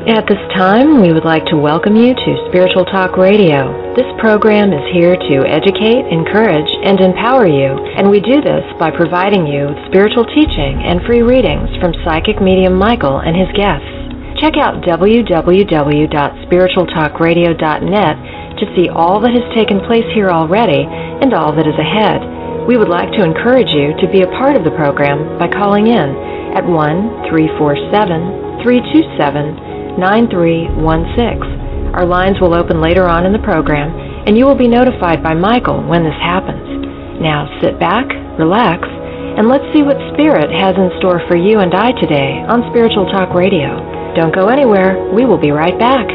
At this time, we would like to welcome you to Spiritual Talk Radio. This program is here to educate, encourage, and empower you, and we do this by providing you with spiritual teaching and free readings from psychic medium Michael and his guests. Check out www.spiritualtalkradio.net to see all that has taken place here already and all that is ahead. We would like to encourage you to be a part of the program by calling in at 1-347-327-9316. Our lines will open later on in the program, and you will be notified by Michael when this happens. Now sit back, relax, and let's see what Spirit has in store for you and I today on Spiritual Talk Radio. Don't go anywhere. We will be right back.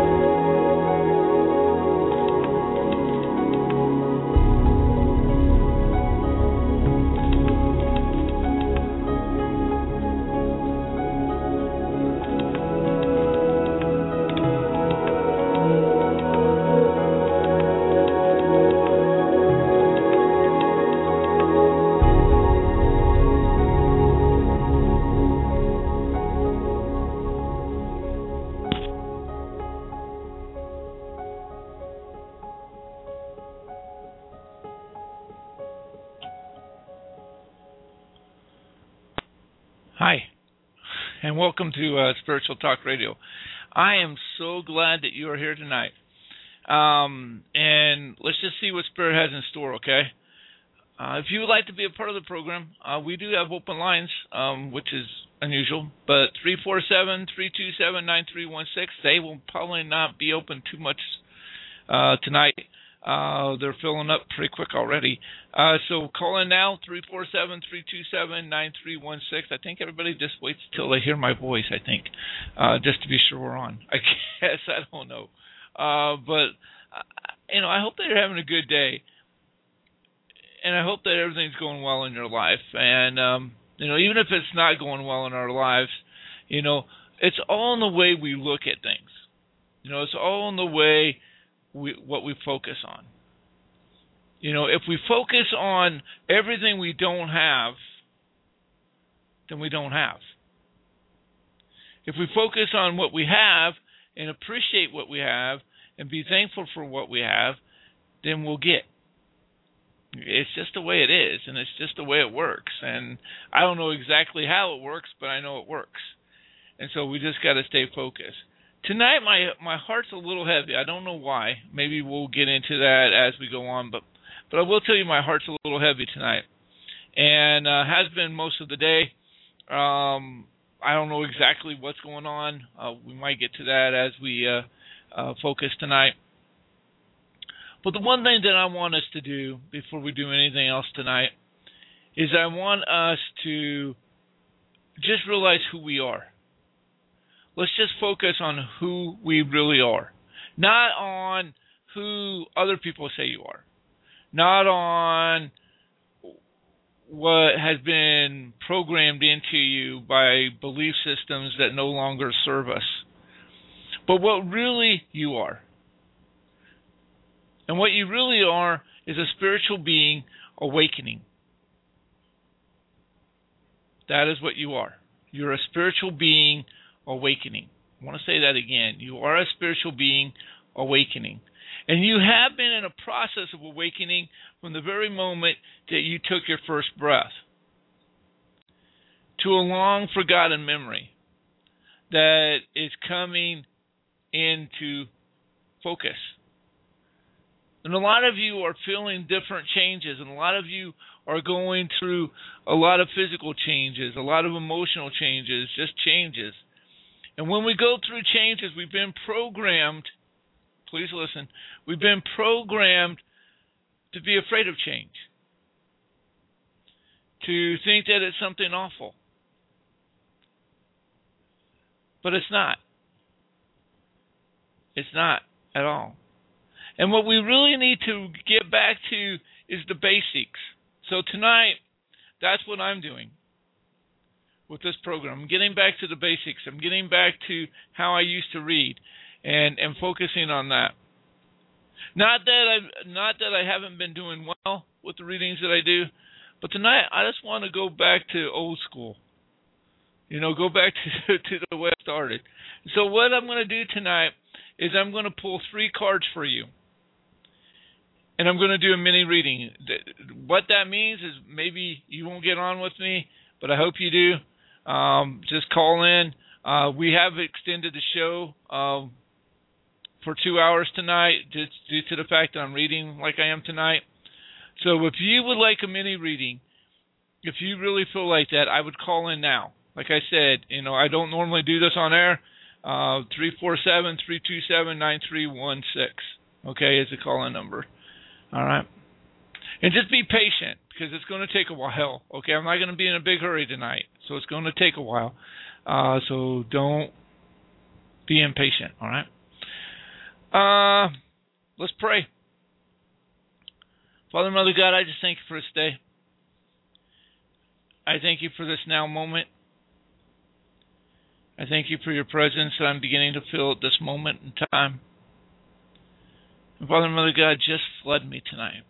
Hi, and welcome to Spiritual Talk Radio. I am so glad that you are here tonight. And let's just see what Spirit has in store, okay? If you would like to be a part of the program, we do have open lines, which is unusual, but 347-327-9316. They will probably not be open too much tonight. They're filling up pretty quick already. So call in now, 347-327-9316. I think everybody just waits till they hear my voice, I think, just to be sure we're on. I guess, I don't know. But I hope that you're having a good day. And I hope that everything's going well in your life. And, even if it's not going well in our lives, it's all in the way we look at things. It's all in the way what we focus on. If we focus on everything we don't have, then we don't have. If we focus on what we have and appreciate what we have and be thankful for what we have, then we'll get. It's just the way it is, and it's just the way it works. And I don't know exactly how it works, but I know it works. And so we just got to stay focused. Tonight, my heart's a little heavy. I don't know why. Maybe we'll get into that as we go on, but I will tell you my heart's a little heavy tonight, and has been most of the day. I don't know exactly what's going on. We might get to that as we focus tonight. But the one thing that I want us to do before we do anything else tonight is I want us to just realize who we are. Let's just focus on who we really are, not on who other people say you are, not on what has been programmed into you by belief systems that no longer serve us, but what really you are. And what you really are is a spiritual being awakening. That is what you are. You're a spiritual being awakening. I want to say that again. You are a spiritual being awakening. And you have been in a process of awakening from the very moment that you took your first breath to a long forgotten memory that is coming into focus. And a lot of you are feeling different changes, and a lot of you are going through a lot of physical changes, a lot of emotional changes, just changes. And when we go through changes, we've been programmed, please listen, we've been programmed to be afraid of change, to think that it's something awful. But it's not. It's not at all. And what we really need to get back to is the basics. So tonight, that's what I'm doing with this program. I'm getting back to the basics. I'm getting back to how I used to read and focusing on that. Not that I haven't been doing well with the readings that I do, but tonight I just want to go back to old school. Go back to the way it started. So what I'm going to do tonight is I'm going to pull 3 cards for you. And I'm going to do a mini reading. What that means is maybe you won't get on with me, but I hope you do. Just call in. We have extended the show for 2 hours tonight, just due to the fact that I'm reading like I am tonight. So if you would like a mini reading, if you really feel like that, I would call in now. Like I said, I don't normally do this on air. 347-327-9316. Okay, is the call-in number. All right. And just be patient, because it's going to take a while. Okay, I'm not going to be in a big hurry tonight, so it's going to take a while. So don't be impatient, all right? Let's pray. Father, Mother God, I just thank you for this day. I thank you for this now moment. I thank you for your presence that I'm beginning to feel at this moment in time. And Father, Mother God, just flood me tonight.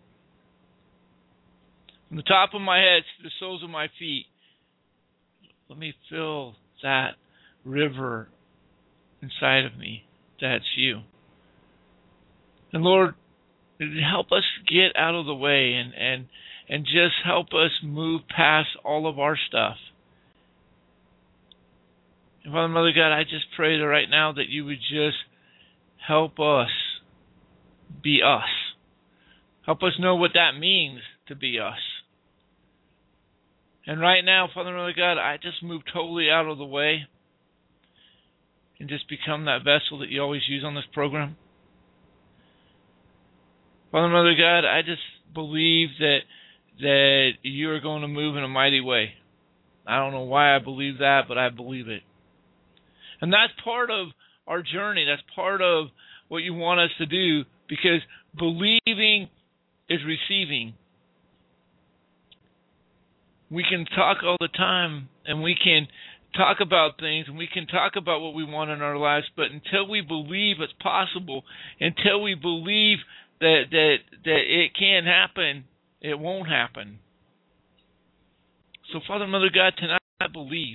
From the top of my head to the soles of my feet, let me feel that river inside of me. That's you. And Lord, help us get out of the way and just help us move past all of our stuff. And Father, Mother God, I just pray that right now that you would just help us be us. Help us know what that means to be us. And right now, Father, Mother God, I just move totally out of the way and just become that vessel that you always use on this program. Father, Mother God, I just believe that you are going to move in a mighty way. I don't know why I believe that, but I believe it. And that's part of our journey. That's part of what you want us to do, because believing is receiving. We can talk all the time, and we can talk about things, and we can talk about what we want in our lives, but until we believe it's possible, until we believe that it can happen, it won't happen. So, Father, Mother God, tonight I believe.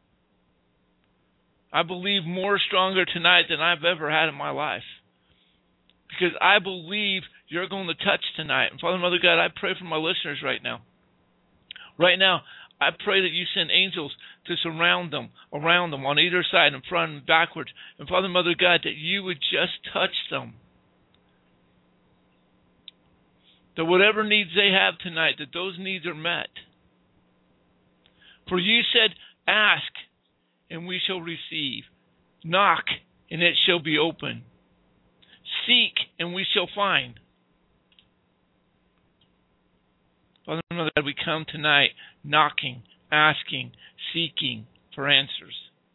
I believe more stronger tonight than I've ever had in my life, because I believe you're going to touch tonight. And Father, Mother God, I pray for my listeners right now. Right now, I pray that you send angels to surround them, around them, on either side, in front and backwards. And Father, Mother God, that you would just touch them. That whatever needs they have tonight, that those needs are met. For you said, ask, and we shall receive. Knock, and it shall be open. Seek, and we shall find. Father, Mother God, we come tonight knocking, asking, seeking for answers.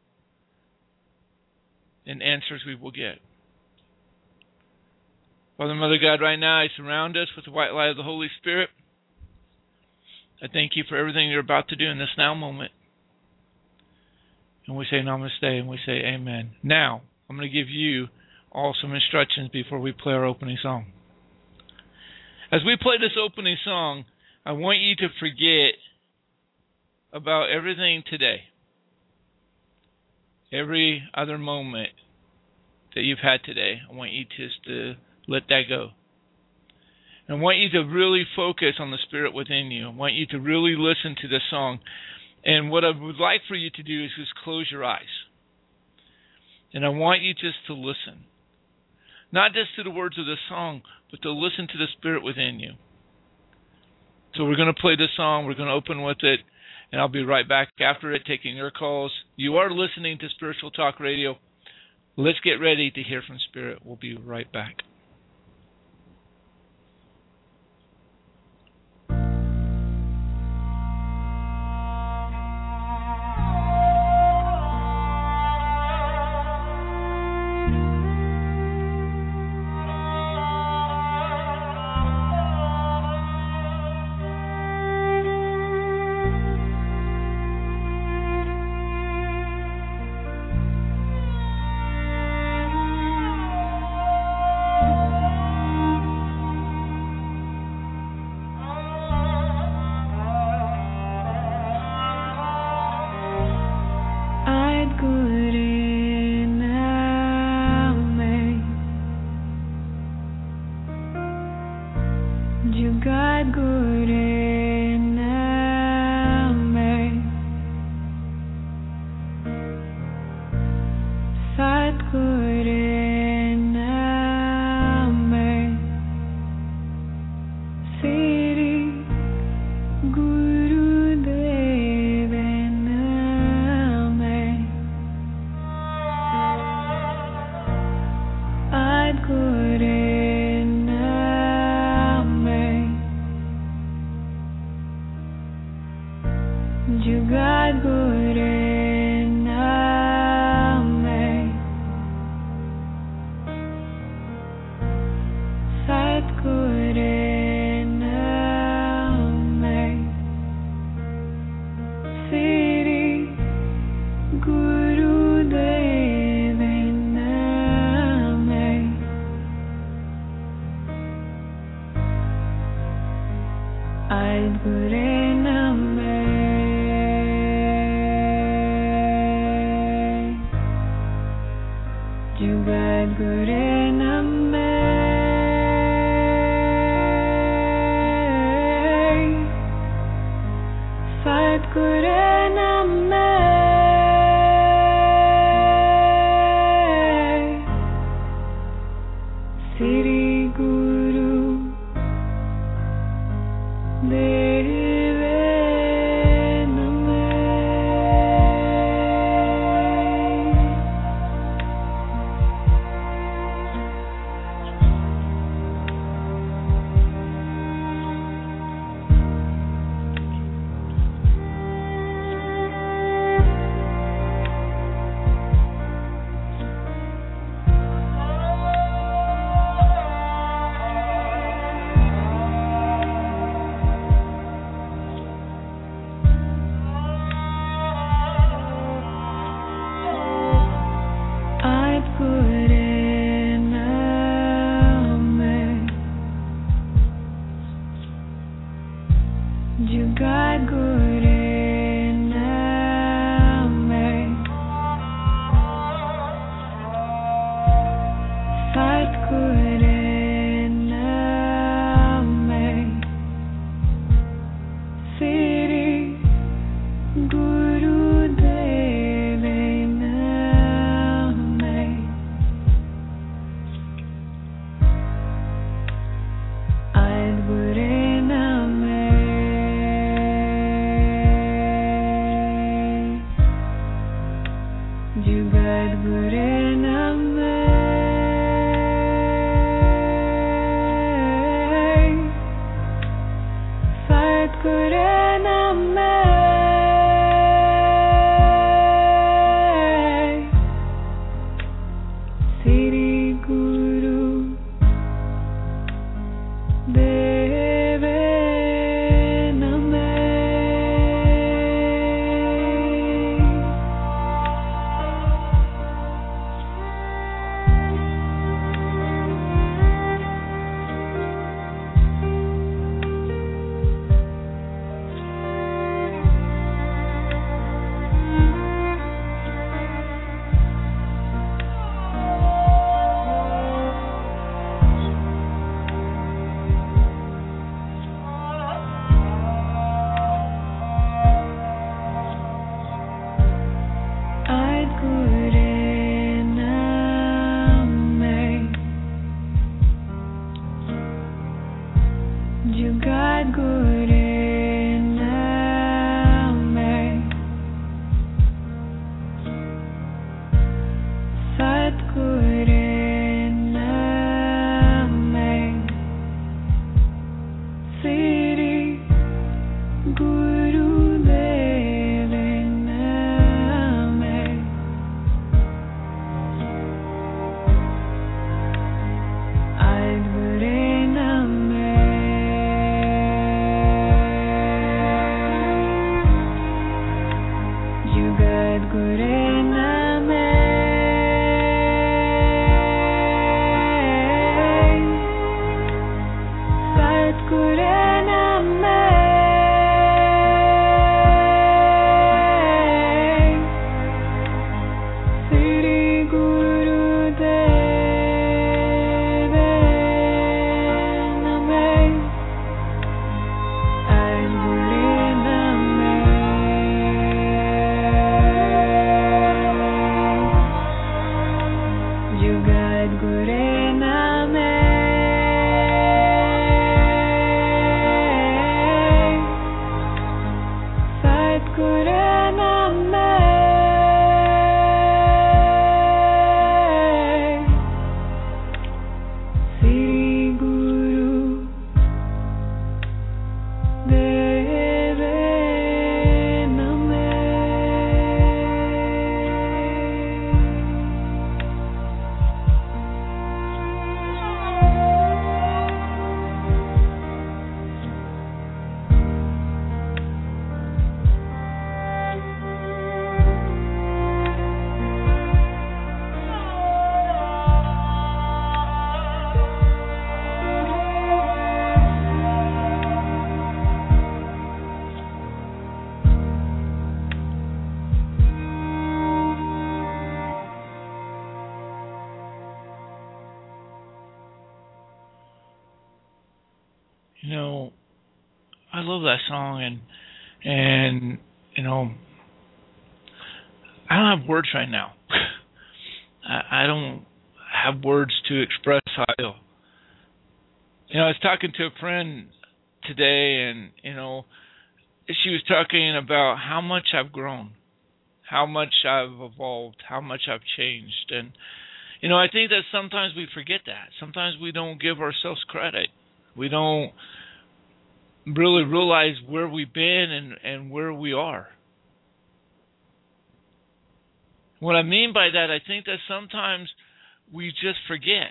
And answers we will get. Father, Mother God, right now I surround us with the white light of the Holy Spirit. I thank you for everything you're about to do in this now moment. And we say namaste, and we say amen. Now, I'm going to give you all some instructions before we play our opening song. As we play this opening song, I want you to forget about everything today. Every other moment that you've had today, I want you just to let that go. And I want you to really focus on the Spirit within you. I want you to really listen to this song. And what I would like for you to do is just close your eyes. And I want you just to listen. Not just to the words of the song, but to listen to the Spirit within you. So we're going to play this song. We're going to open with it. And I'll be right back after it, taking your calls. You are listening to Spiritual Talk Radio. Let's get ready to hear from Spirit. We'll be right back. Jugat Gure Name Sat Gure Name Siri Guru Deve Name Ad Gure Name Jugat Gure Name Sat Gure Name Siri Guru Deve Name Ad Gure Name Jugat Gure Name Sat Gure Name Siri Guru Deve Name Ad Gure Name Jugat Gure Name Sat Gure Name Siri Guru Deve Name Ad Gure Name Jugat Gure Name Sat Gure Name Siri Guru Deve Name Ad Gure Name Jugat Gure Name Sat Gure Name Siri Guru Deve Name Ad Gure Name Jugat Gure Name Sat Gure Name Siri Guru Deve You know, I love that song, and you know, I don't have words right now. I don't have words to express how I feel. You know, I was talking to a friend today, and you know, she was talking about how much I've grown, how much I've evolved, how much I've changed. And, you know, I think that sometimes we forget that. Sometimes we don't give ourselves credit. We don't really realize where we've been and where we are. What I mean by that, I think that sometimes we just forget.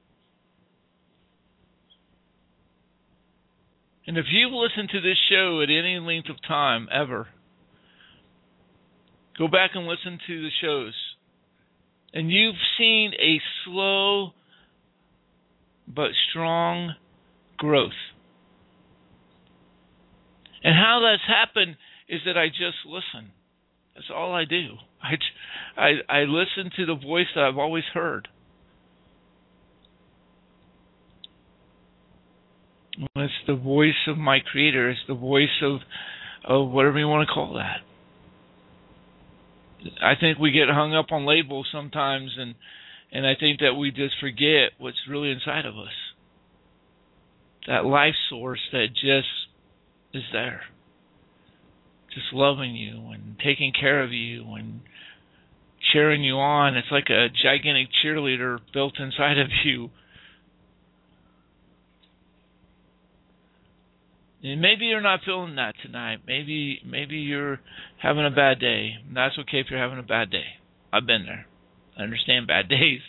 And if you've listened to this show at any length of time ever, go back and listen to the shows, and you've seen a slow but strong growth. And how that's happened is that I just listen. That's all I do. I listen to the voice that I've always heard. It's the voice of my Creator. It's the voice of whatever you want to call that. I think we get hung up on labels sometimes, and I think that we just forget what's really inside of us. That life source that just is there. Just loving you and taking care of you and cheering you on. It's like a gigantic cheerleader built inside of you. And maybe you're not feeling that tonight. Maybe you're having a bad day. And that's okay if you're having a bad day. I've been there. I understand bad days.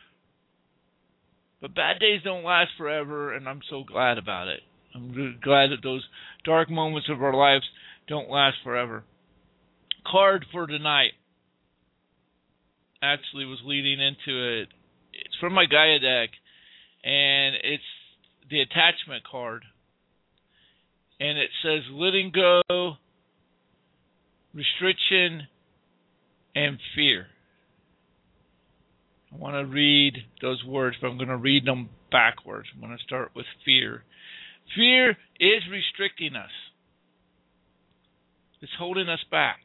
But bad days don't last forever, and I'm so glad about it. I'm really glad that those dark moments of our lives don't last forever. Card for tonight actually was leading into it. It's from my Gaia deck, and it's the attachment card. And it says letting go, restriction, and fear. I want to read those words, but I'm going to read them backwards. I'm going to start with fear. Fear is restricting us. It's holding us back.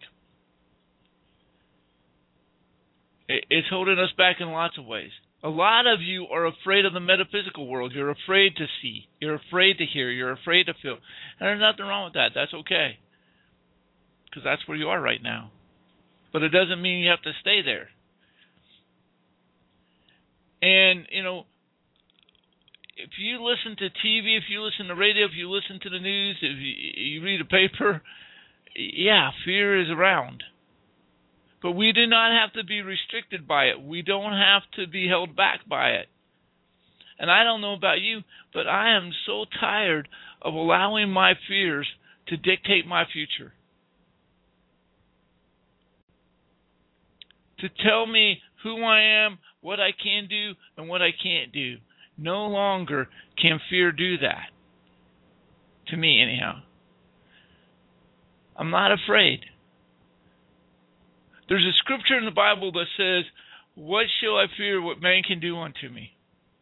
It's holding us back in lots of ways. A lot of you are afraid of the metaphysical world. You're afraid to see. You're afraid to hear. You're afraid to feel. And there's nothing wrong with that. That's okay. Because that's where you are right now. But it doesn't mean you have to stay there. And, you know, if you listen to TV, if you listen to radio, if you listen to the news, if you read a paper, yeah, fear is around. But we do not have to be restricted by it. We don't have to be held back by it. And I don't know about you, but I am so tired of allowing my fears to dictate my future. To tell me who I am, what I can do, and what I can't do. No longer can fear do that. To me, anyhow. I'm not afraid. There's a scripture in the Bible that says, "What shall I fear what man can do unto me?"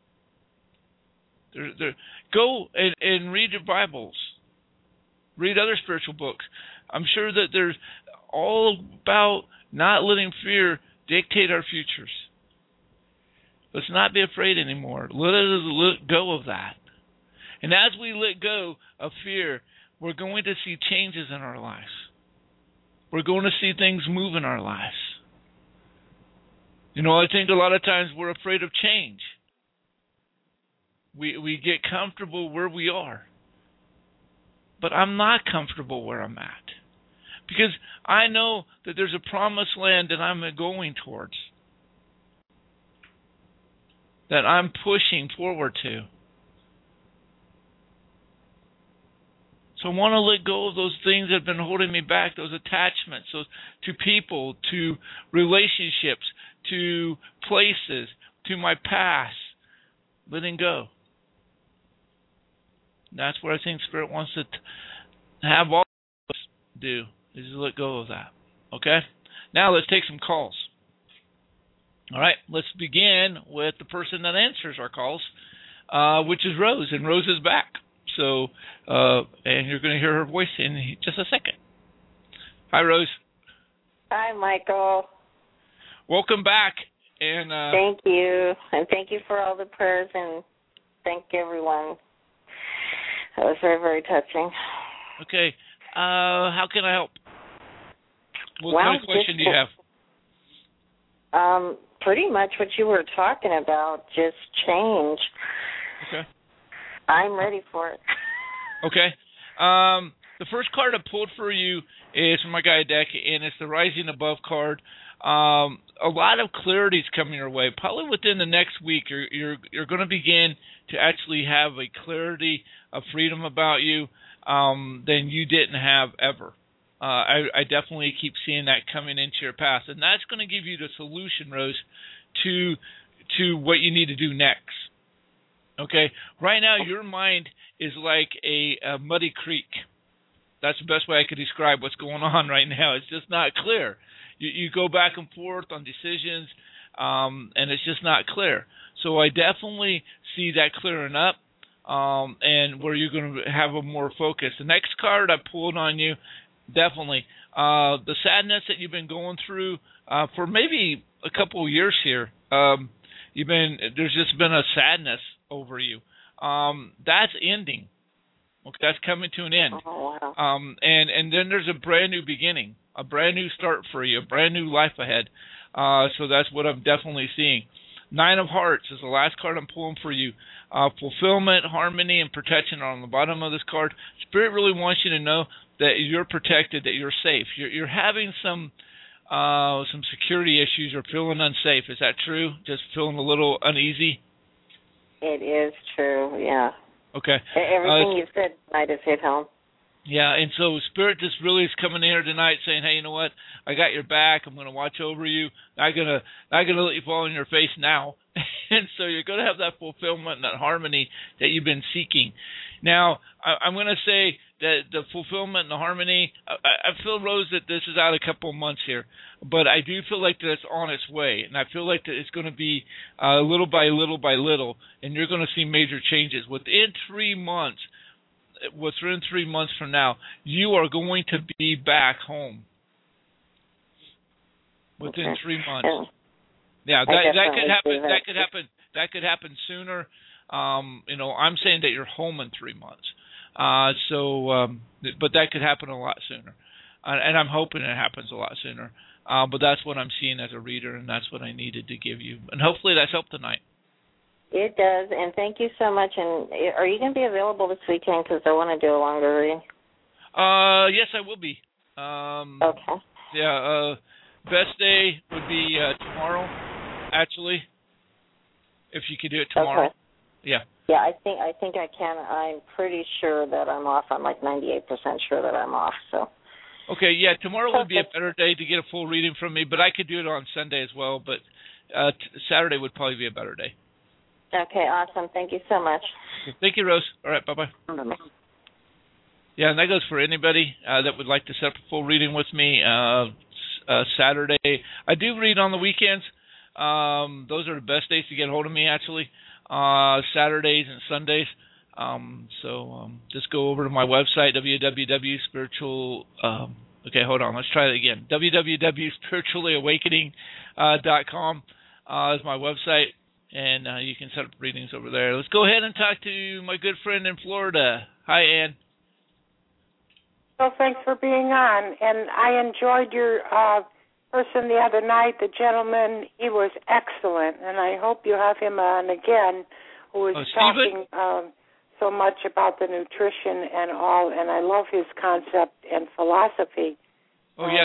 Go and read your Bibles. Read other spiritual books. I'm sure that there's all about not letting fear dictate our futures. Let's not be afraid anymore. Let us let go of that. And as we let go of fear, we're going to see changes in our lives. We're going to see things move in our lives. You know, I think a lot of times we're afraid of change. We get comfortable where we are. But I'm not comfortable where I'm at. Because I know that there's a promised land that I'm going towards. That I'm pushing forward to. So I want to let go of those things that have been holding me back, those attachments, to people, to relationships, to places, to my past. Letting go. That's what I think Spirit wants to have all of us do, is let go of that. Okay? Now let's take some calls. All right, let's begin with the person that answers our calls, which is Rose, and Rose is back. So, and you're going to hear her voice in just a second. Hi, Rose. Hi, Michael. Welcome back. And thank you. And thank you for all the prayers, and thank everyone. That was very, very touching. Okay. How can I help? What kind of question do you have? Pretty much what you were talking about, just change. Okay. I'm ready for it. Okay. The first card I pulled for you is from my guide deck, and it's the Rising Above card. A lot of clarity is coming your way. Probably within the next week, you're going to begin to actually have a clarity of freedom about you than you didn't have ever. I definitely keep seeing that coming into your path, and that's going to give you the solution, Rose, to what you need to do next. Okay, right now your mind is like a muddy creek. That's the best way I could describe what's going on right now. It's just not clear. You go back and forth on decisions, and it's just not clear. So I definitely see that clearing up, and where you're going to have a more focus. The next card I pulled on you, definitely, the sadness that you've been going through for maybe a couple of years here. There's just been a sadness over you. That's ending. Okay, that's coming to an end. Oh, wow. And then there's a brand new beginning, a brand new start for you, a brand new life ahead. So that's what I'm definitely seeing. 9 of Hearts is the last card I'm pulling for you. Fulfillment, harmony, and protection are on the bottom of this card. Spirit really wants you to know that you're protected, that you're safe. You're having some security issues or feeling unsafe. Is that true? Just feeling a little uneasy? It is true, yeah. Okay. Everything you said tonight has hit home. Yeah, and so Spirit just really is coming in here tonight saying, hey, you know what? I got your back. I'm going to watch over you. Not gonna let you fall on your face now. And so you're going to have that fulfillment and that harmony that you've been seeking. Now, I'm going to say that the fulfillment and the harmony, I feel, Rose, that this is out a couple of months here. But I do feel like that it's on its way. And I feel like that it's going to be little by little by little. And you're going to see major changes. Within 3 months from now, you are going to be back home. Within 3 months. Yeah, that could happen. That could happen sooner. I'm saying that you're home in 3 months. But that could happen a lot sooner. And I'm hoping it happens a lot sooner. But that's what I'm seeing as a reader, and that's what I needed to give you. And hopefully that's helped tonight. It does, and thank you so much. And are you going to be available this weekend? Because I want to do a longer reading. Yes, I will be. Okay. Yeah, best day would be tomorrow, actually, if you could do it tomorrow. Okay. Yeah. Yeah, I think I can. I'm pretty sure that I'm off. I'm like 98% sure that I'm off. So. Okay, yeah, tomorrow would be a better day to get a full reading from me, but I could do it on Sunday as well, but Saturday would probably be a better day. Okay, awesome. Thank you so much. Thank you, Rose. All right, bye-bye. Bye-bye. Yeah, and that goes for anybody that would like to set up a full reading with me Saturday. I do read on the weekends. Those are the best days to get a hold of me, actually, Saturdays and Sundays. Just go over to my website, www.spiritual... okay, hold on. Let's try that again. www.spirituallyawakening.com is my website. And you can set up readings over there. Let's go ahead and talk to my good friend in Florida. Hi, Ann. Well, thanks for being on. And I enjoyed your person the other night, the gentleman. He was excellent. And I hope you have him on again, who was talking so much about the nutrition and all. And I love his concept and philosophy. Oh yeah,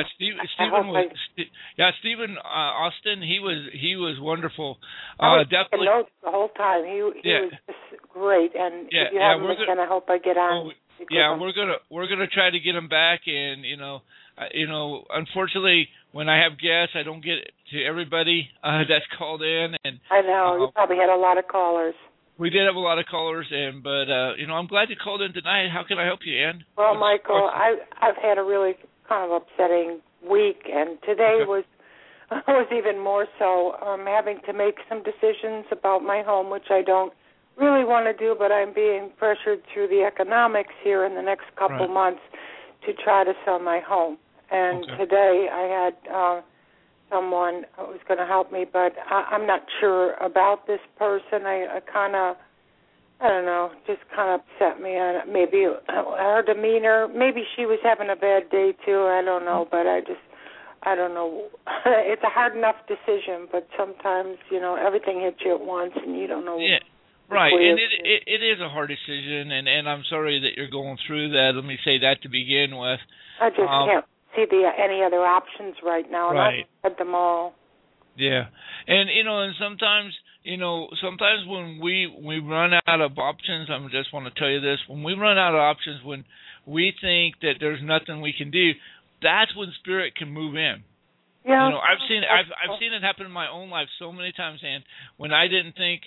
Stephen Austin. He was wonderful. I was definitely taking notes the whole time. He was just great. And if you have him again, I hope I get on. We're gonna try to get him back. And unfortunately, when I have guests, I don't get to everybody that's called in. And I know you probably had a lot of callers. We did have a lot of callers, but I'm glad you called in tonight. How can I help you, Ann? Well, Michael, I've had a really kind of upsetting week, and today was even more so. I'm having to make some decisions about my home, which I don't really want to do, but I'm being pressured through the economics here in the next couple months to try to sell my home. And today I had someone who was going to help me, but I'm not sure about this person. I don't know, just kind of upset me. Maybe her demeanor, maybe she was having a bad day too, I don't know, but I don't know. It's a hard enough decision, but sometimes, everything hits you at once and you don't know. Yeah. Right, and it is a hard decision, and I'm sorry that you're going through that. Let me say that to begin with. I just can't see any other options right now, and I've had them all. Yeah, and and sometimes when we run out of options, I just want to tell you this: when we run out of options, when we think that there's nothing we can do, that's when Spirit can move in. Yeah, I've seen it happen in my own life so many times, and when I didn't think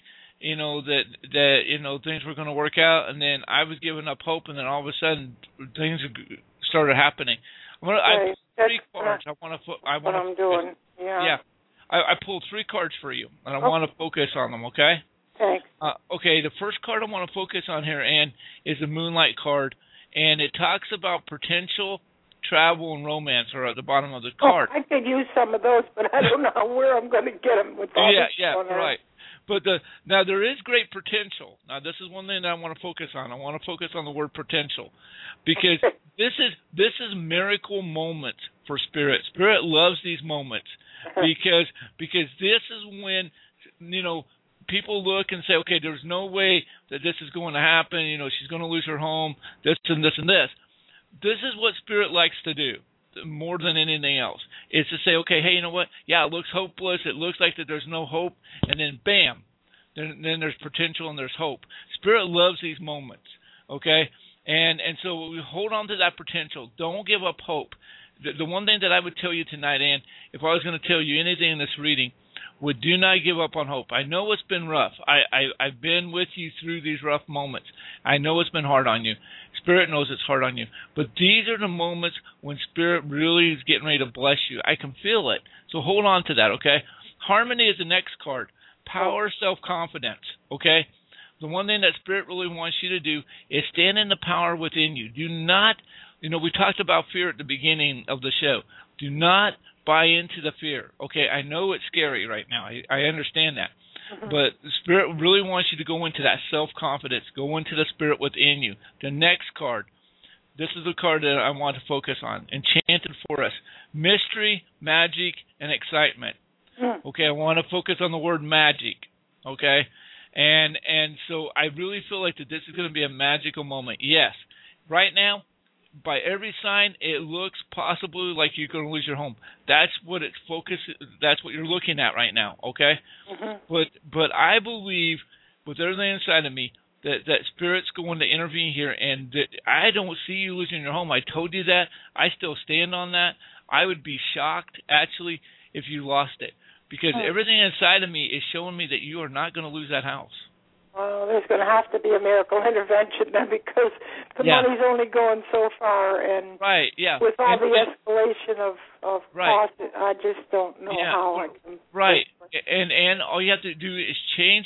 that things were going to work out, and then I was giving up hope, and then all of a sudden things started happening. I pulled 3 cards. I'm doing. Yeah. I pulled 3 cards for you, and I want to focus on them. Okay. Thanks. Okay. The first card I want to focus on here, Ann, is the Moonlight card, and it talks about potential travel and romance are at the bottom of the card. I could use some of those, but I don't know where I'm going to get them with all this going on. Right. But now there is great potential. Now this is one thing that I want to focus on. I want to focus on the word potential, because this is miracle moments for Spirit. Spirit loves these moments because this is when people look and say, okay, there's no way that this is going to happen. She's going to lose her home. This and this and this. This is what Spirit likes to do more than anything else, is to say, okay, hey, you know what? Yeah, it looks hopeless. It looks like that there's no hope, and then bam, then there's potential and there's hope. Spirit loves these moments, okay? And so we hold on to that potential. Don't give up hope. The one thing that I would tell you tonight, Ann, if I was going to tell you anything in this reading, would do not give up on hope. I know it's been rough. I've been with you through these rough moments. I know it's been hard on you. Spirit knows it's hard on you. But these are the moments when Spirit really is getting ready to bless you. I can feel it. So hold on to that, okay? Harmony is the next card. Power, self-confidence, okay? The one thing that Spirit really wants you to do is stand in the power within you. Do not, we talked about fear at the beginning of the show. Do not buy into the fear. Okay, I know it's scary right now. I understand that. But the Spirit really wants you to go into that self-confidence. Go into the Spirit within you. The next card, this is the card that I want to focus on. Enchanted Forest. Mystery, magic, and excitement. Okay, I want to focus on the word magic. Okay? And so I really feel like that this is going to be a magical moment. Yes. Right now, by every sign, it looks possibly like you're going to lose your home. That's what it's focused. That's what you're looking at right now. Okay, but I believe with everything inside of me that Spirit's going to intervene here, and that I don't see you losing your home. I told you that. I still stand on that. I would be shocked actually if you lost it, because everything inside of me is showing me that you are not going to lose that house. Well, there's going to have to be a miracle intervention then, because the money's only going so far, and with all the escalation of cost, I just don't know how I can. Right, and all you have to do is change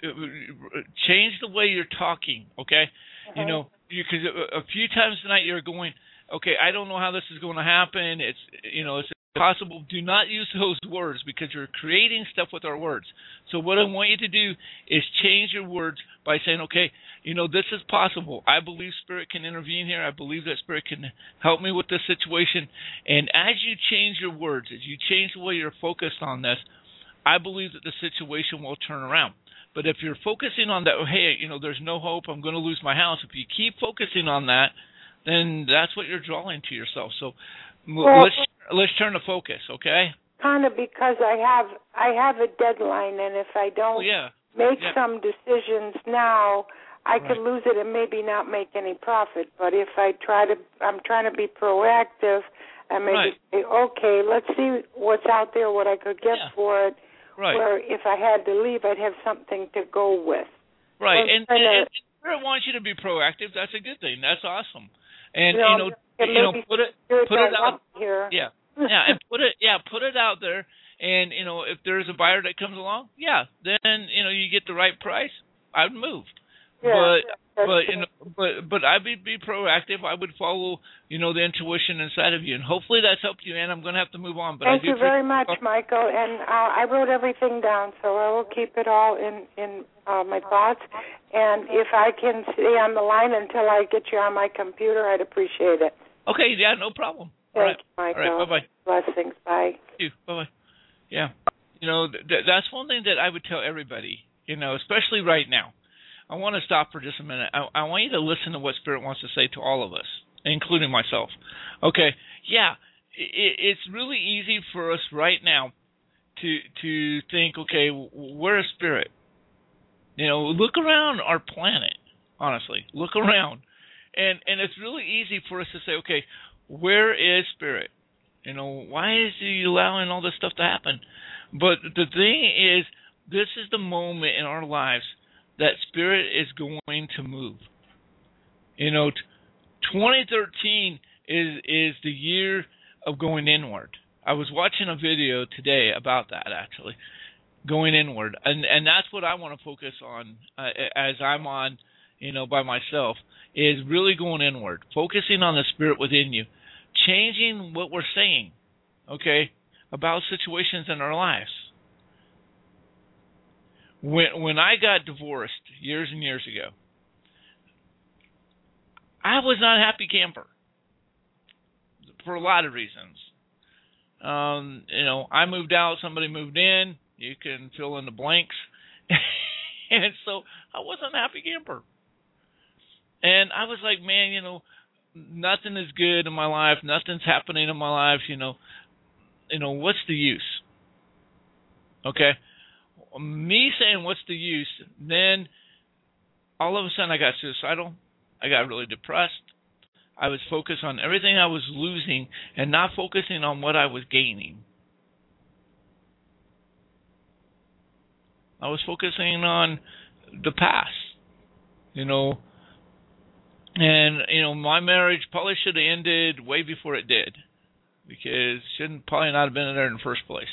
the way you're talking. Okay, because a few times tonight you're going, okay, I don't know how this is going to happen. It's impossible. Do not use those words, because you're creating stuff with our words. So what I want you to do is change your words by saying, okay, this is possible. I believe Spirit can intervene here. I believe that Spirit can help me with this situation. And as you change your words, as you change the way you're focused on this, I believe that the situation will turn around. But if you're focusing on that, hey, there's no hope, I'm going to lose my house, if you keep focusing on that, then that's what you're drawing to yourself. So let's turn the focus, okay? Kind of, because I have a deadline, and if I don't make some decisions now, I could lose it and maybe not make any profit. But if I'm trying to be proactive and maybe say, okay, let's see what's out there, what I could get for it. Right. Where if I had to leave, I'd have something to go with. Right, and Spirit wants you to be proactive. That's a good thing. That's awesome. And put it out here. And put it out there. And if there's a buyer that comes along, then you get the right price. I'd move. Yeah, But I'd be proactive. I would follow, the intuition inside of you, and hopefully that's helped you. And I'm going to have to move on. But thank you very much, Michael. And I wrote everything down, so I will keep it all in my thoughts. And if I can stay on the line until I get you on my computer, I'd appreciate it. Okay, yeah, no problem. Thank you, Michael. All right, bye-bye. Blessings. Bye. Thank you. Bye-bye. Yeah. That's one thing that I would tell everybody, especially right now. I want to stop for just a minute. I want you to listen to what Spirit wants to say to all of us, including myself. Okay, yeah, it's really easy for us right now to think, okay, where is Spirit? Look around our planet, honestly. Look around. And it's really easy for us to say, okay, where is Spirit? Why is he allowing all this stuff to happen? But the thing is, this is the moment in our lives that Spirit is going to move. 2013 is the year of going inward. I was watching a video today about that, actually, going inward. And that's what I want to focus on as I'm on, by myself, is really going inward, focusing on the Spirit within you, changing what we're saying, okay, about situations in our lives. When I got divorced years and years ago, I was not a happy camper for a lot of reasons. I moved out, somebody moved in. You can fill in the blanks. And so I wasn't a happy camper. And I was like, man, nothing is good in my life. Nothing's happening in my life. What's the use? Okay. Me saying what's the use, then all of a sudden I got suicidal. I got really depressed. I was focused on everything I was losing and not focusing on what I was gaining. I was focusing on the past, and my marriage probably should have ended way before it did, because shouldn't probably not have been there in the first place.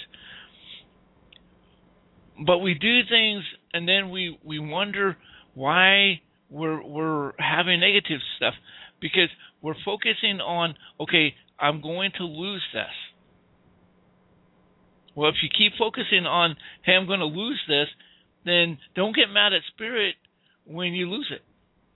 But we do things, and then we wonder why we're having negative stuff, because we're focusing on, okay, I'm going to lose this. Well, if you keep focusing on, hey, I'm going to lose this, then don't get mad at Spirit when you lose it,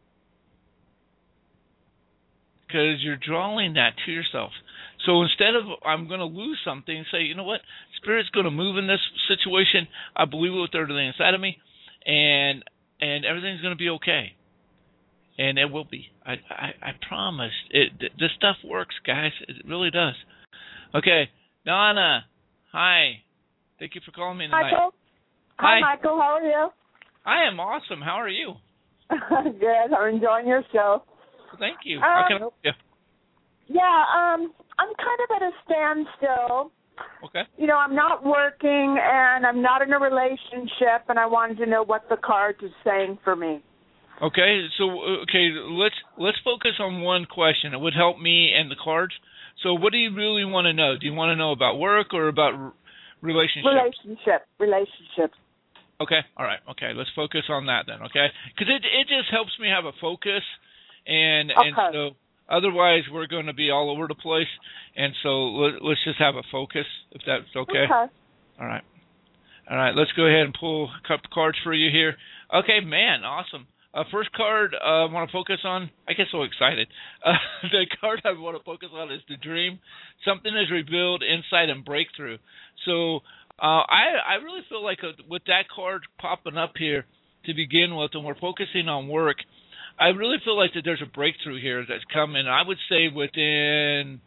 because you're drawing that to yourself. So instead of I'm going to lose something, say, you know what, Spirit's going to move in this situation. I believe with everything inside of me, and everything's going to be okay. And it will be. I promise. This stuff works, guys. It really does. Okay, Donna, hi. Thank you for calling me tonight. Michael. Hi, Michael. How are you? I am awesome. How are you? Good. I'm enjoying your show. Thank you. How can I help you? Yeah, I'm kind of at a standstill. Okay. I'm not working and I'm not in a relationship, and I wanted to know what the card is saying for me. Okay, so let's focus on one question. It would help me and the cards. So what do you really want to know? Do you want to know about work or about relationships? Relationships. Okay, all right. Okay, let's focus on that then, okay? Because it just helps me have a focus, and so otherwise we're going to be all over the place, and so let's just have a focus, if that's okay. Okay. All right, let's go ahead and pull a couple cards for you here. Okay, man, awesome. First card I want to focus on, I get so excited. The card I want to focus on is the dream. Something is revealed, insight, and breakthrough. So I really feel like with that card popping up here to begin with, and we're focusing on work, I really feel like that there's a breakthrough here that's coming. I would say within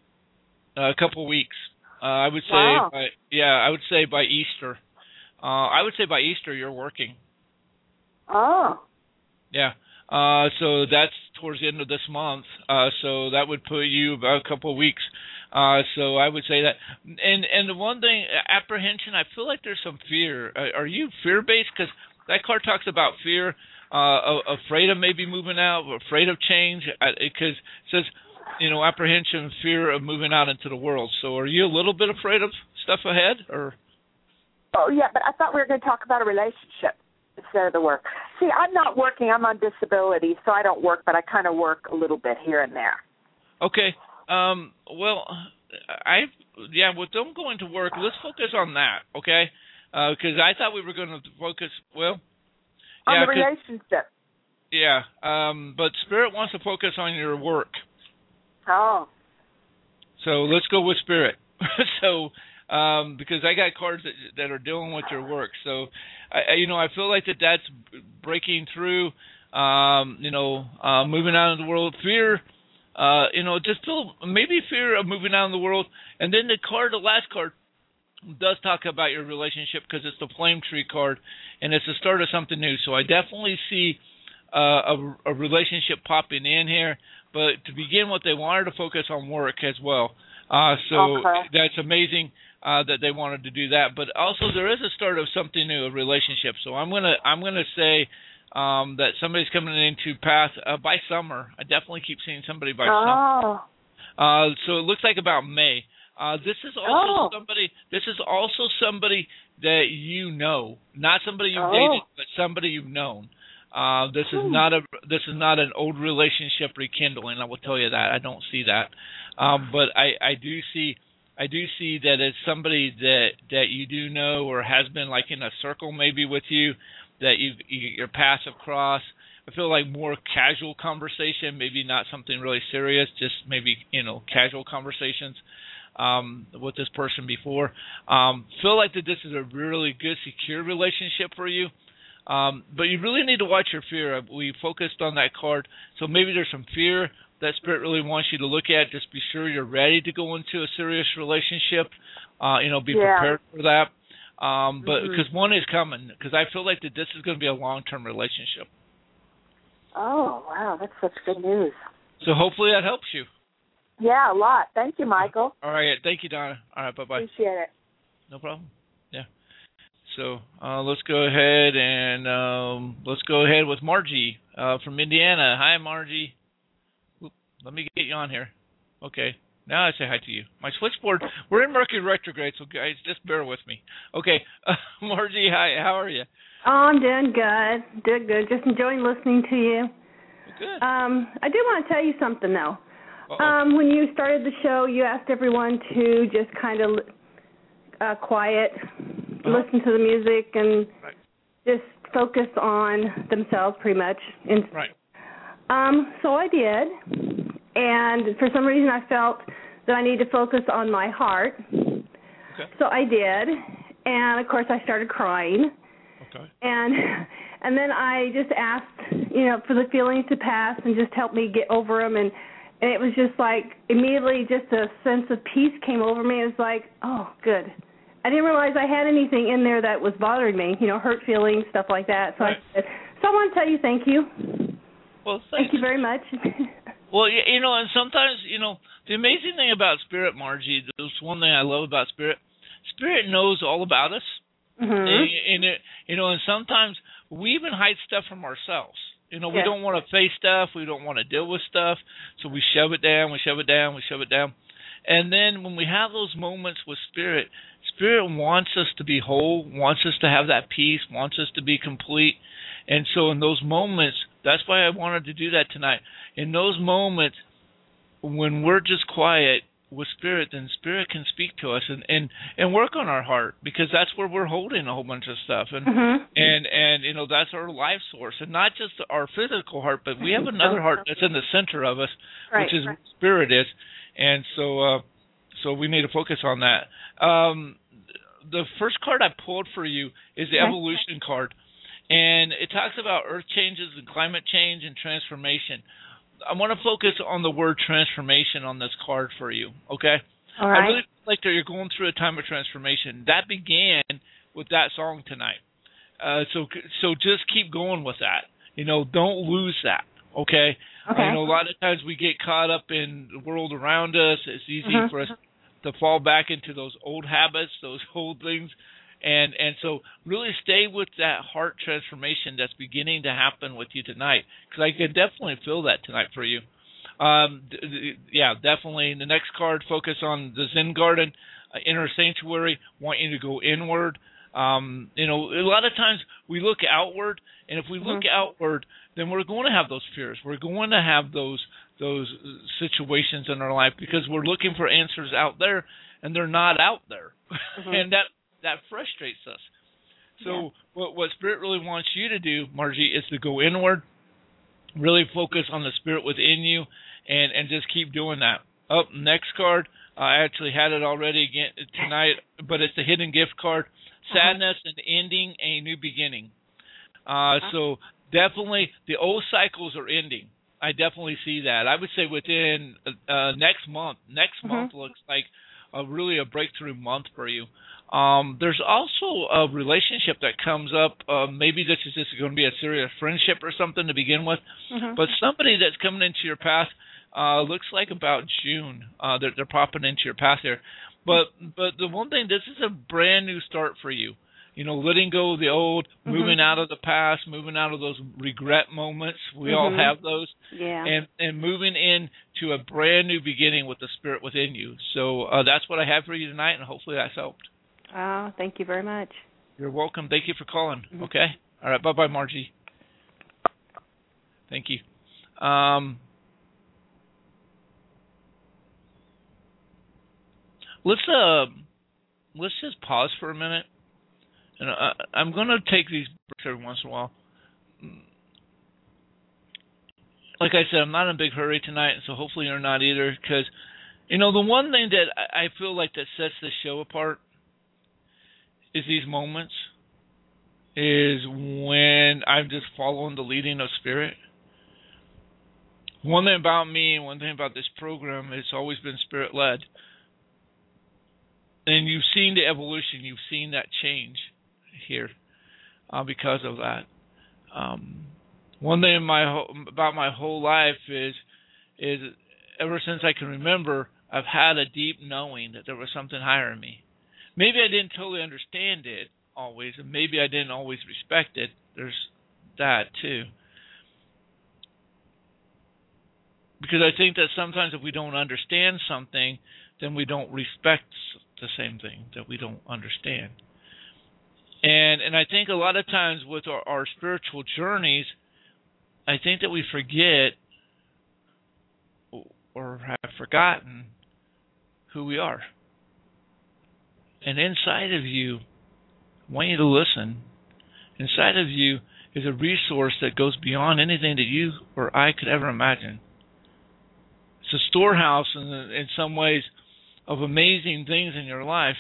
a couple weeks. I would say, wow. I would say by Easter. I would say by Easter you're working. Oh. Yeah. So that's towards the end of this month. So that would put you about a couple of weeks. So I would say that. And the one thing, apprehension, I feel like there's some fear. Are you fear-based? Because that card talks about fear, afraid of maybe moving out, afraid of change. Because it says, apprehension, fear of moving out into the world. So are you a little bit afraid of stuff ahead? Or? Oh, yeah, but I thought we were going to talk about a relationship. instead of the work. See, I'm not working. I'm on disability, so I don't work, but I kind of work a little bit here and there. Okay. Well, with them going to work, let's focus on that, okay? Because I thought we were going to focus, on the relationship. Yeah, but Spirit wants to focus on your work. Oh. So let's go with Spirit. So, because I got cards that are dealing with your work. So, I feel like that's breaking through, moving out in the world. Fear, just feel maybe fear of moving out in the world. And then the last card, does talk about your relationship because it's the Flame Tree card, and it's the start of something new. So I definitely see a relationship popping in here. But to begin with, they wanted to focus on work as well. That's amazing that they wanted to do that. But also there is a start of something new, a relationship. So I'm gonna say that somebody's coming into path by summer. I definitely keep seeing somebody by summer. So it looks like about May. This is also somebody. This is also somebody that you know, not somebody you've dated, but somebody you've known. This is not an old relationship rekindling. I will tell you that. I don't see that, but I do see that it's somebody that you do know or has been like in a circle maybe with you that your paths have crossed. I feel like more casual conversation, maybe not something really serious, just maybe casual conversations. With this person before. Feel like that this is a really good, secure relationship for you. But you really need to watch your fear. We focused on that card. So maybe there's some fear that Spirit really wants you to look at. Just be sure you're ready to go into a serious relationship. Be prepared for that. But because one is coming, because I feel like that this is going to be a long-term relationship. Oh, wow. That's such good news. So hopefully that helps you. Yeah, a lot. Thank you, Michael. All right. Thank you, Donna. All right. Bye-bye. Appreciate it. No problem. Yeah. So let's go ahead with Margie from Indiana. Hi, Margie. Oop, let me get you on here. Okay. Now I say hi to you. My switchboard, we're in Mercury retrograde, so guys, just bear with me. Okay. Margie, hi. How are you? Oh, I'm doing good. Doing good. Just enjoying listening to you. Good. I do want to tell you something, though. When you started the show, you asked everyone to just kind of quiet, listen to the music, and just focus on themselves pretty much. Right. So I did, and for some reason I felt that I needed to focus on my heart. Okay. So I did, and, of course, I started crying. Okay. And then I just asked, for the feelings to pass and just help me get over them, and it was just like immediately just a sense of peace came over me. It was like, oh, good. I didn't realize I had anything in there that was bothering me, hurt feelings, stuff like that. So, I want to tell you thank you. Well, thank you very much. Well, and sometimes, the amazing thing about Spirit, Margie, there's one thing I love about Spirit. Spirit knows all about us. Mm-hmm. And sometimes we even hide stuff from ourselves. We don't want to face stuff. We don't want to deal with stuff. So we shove it down, we shove it down, we shove it down. And then when we have those moments with Spirit, Spirit wants us to be whole, wants us to have that peace, wants us to be complete. And so in those moments, that's why I wanted to do that tonight. In those moments, when we're just quiet with Spirit, then Spirit can speak to us and work on our heart, because that's where we're holding a whole bunch of stuff. And and that's our life source, and not just our physical heart, but we have another heart that's in the center of us, which is what Spirit is. And so we need to focus on that. The first card I pulled for you is the Evolution card, and it talks about earth changes and climate change and transformation. I want to focus on the word transformation on this card for you, okay? All right. I really feel like that you're going through a time of transformation. That began with that song tonight. So just keep going with that. Don't lose that, okay? A lot of times we get caught up in the world around us. It's easy for us to fall back into those old habits, those old things. And so really stay with that heart transformation that's beginning to happen with you tonight, because I can definitely feel that tonight for you. Definitely. The next card, focus on the Zen Garden, inner sanctuary, want you to go inward. A lot of times we look outward, and if we look outward, then we're going to have those fears. We're going to have those situations in our life because we're looking for answers out there, and they're not out there, and that frustrates us. So what Spirit really wants you to do, Margie, is to go inward, really focus on the Spirit within you, and just keep doing that. Next card, I actually had it already again tonight, but it's the hidden gift card. Sadness and ending, a new beginning. So definitely the old cycles are ending. I definitely see that. I would say within next month. Next month looks like really a breakthrough month for you. There's also a relationship that comes up. Maybe this is just going to be a serious friendship or something to begin with. But somebody that's coming into your path looks like about June. They're popping into your path here. But the one thing, this is a brand new start for you. Letting go of the old, moving out of the past, moving out of those regret moments. We all have those. Yeah. And moving into a brand new beginning with the Spirit within you. So that's what I have for you tonight, and hopefully that's helped. Oh, thank you very much. You're welcome. Thank you for calling. Okay? All right. Bye-bye, Margie. Thank you. Let's just pause for a minute. And I'm going to take these breaks every once in a while. Like I said, I'm not in a big hurry tonight, so hopefully you're not either. Because, the one thing that I feel like that sets this show apart is these moments, is when I'm just following the leading of Spirit. One thing about me and one thing about this program, it's always been Spirit-led. And you've seen the evolution, you've seen that change here because of that. One thing about my whole life is ever since I can remember, I've had a deep knowing that there was something higher in me. Maybe I didn't totally understand it always, and maybe I didn't always respect it. There's that too. Because I think that sometimes if we don't understand something, then we don't respect the same thing that we don't understand. And I think a lot of times with our spiritual journeys, I think that we forget or have forgotten who we are. And inside of you, I want you to listen, inside of you is a resource that goes beyond anything that you or I could ever imagine. It's a storehouse in some ways of amazing things in your life.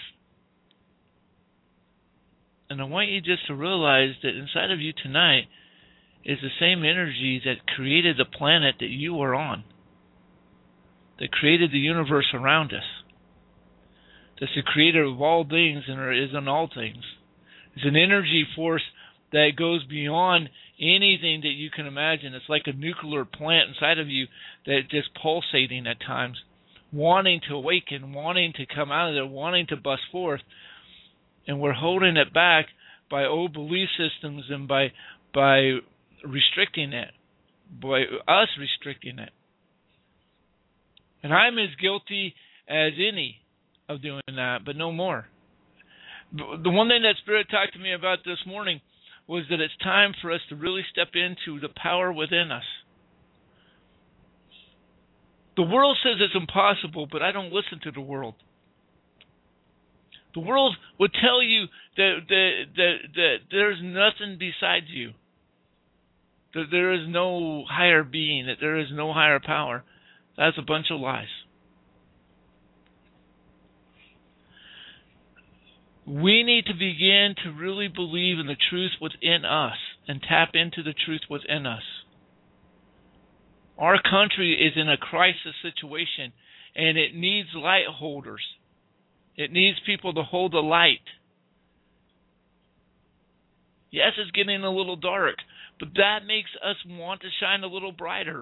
And I want you just to realize that inside of you tonight is the same energy that created the planet that you are on, that created the universe around us, that's the creator of all things and is in all things. It's an energy force that goes beyond anything that you can imagine. It's like a nuclear plant inside of you that just pulsating at times, wanting to awaken, wanting to come out of there, wanting to bust forth. And we're holding it back by old belief systems and by restricting it, by us restricting it. And I'm as guilty as any of doing that, but no more. The one thing that Spirit talked to me about this morning was that it's time for us to really step into the power within us. The world says it's impossible, but I don't listen to the world. The world would tell you that there's nothing besides you, that there is no higher being, that there is no higher power. That's a bunch of lies. We need to begin to really believe in the truth within us and tap into the truth within us. Our country is in a crisis situation, and it needs light holders. It needs people to hold the light. Yes, it's getting a little dark, but that makes us want to shine a little brighter.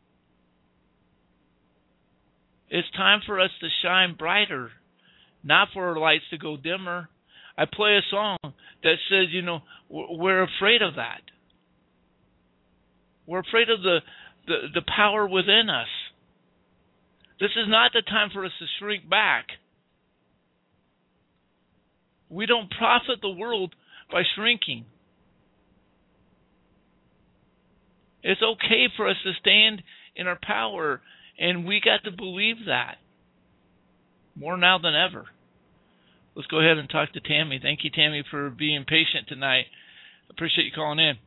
It's time for us to shine brighter, not for our lights to go dimmer. I play a song that says, we're afraid of that. We're afraid of the power within us. This is not the time for us to shrink back. We don't profit the world by shrinking. It's okay for us to stand in our power, and we got to believe that more now than ever. Let's go ahead and talk to Tammy. Thank you, Tammy, for being patient tonight. Appreciate you calling in.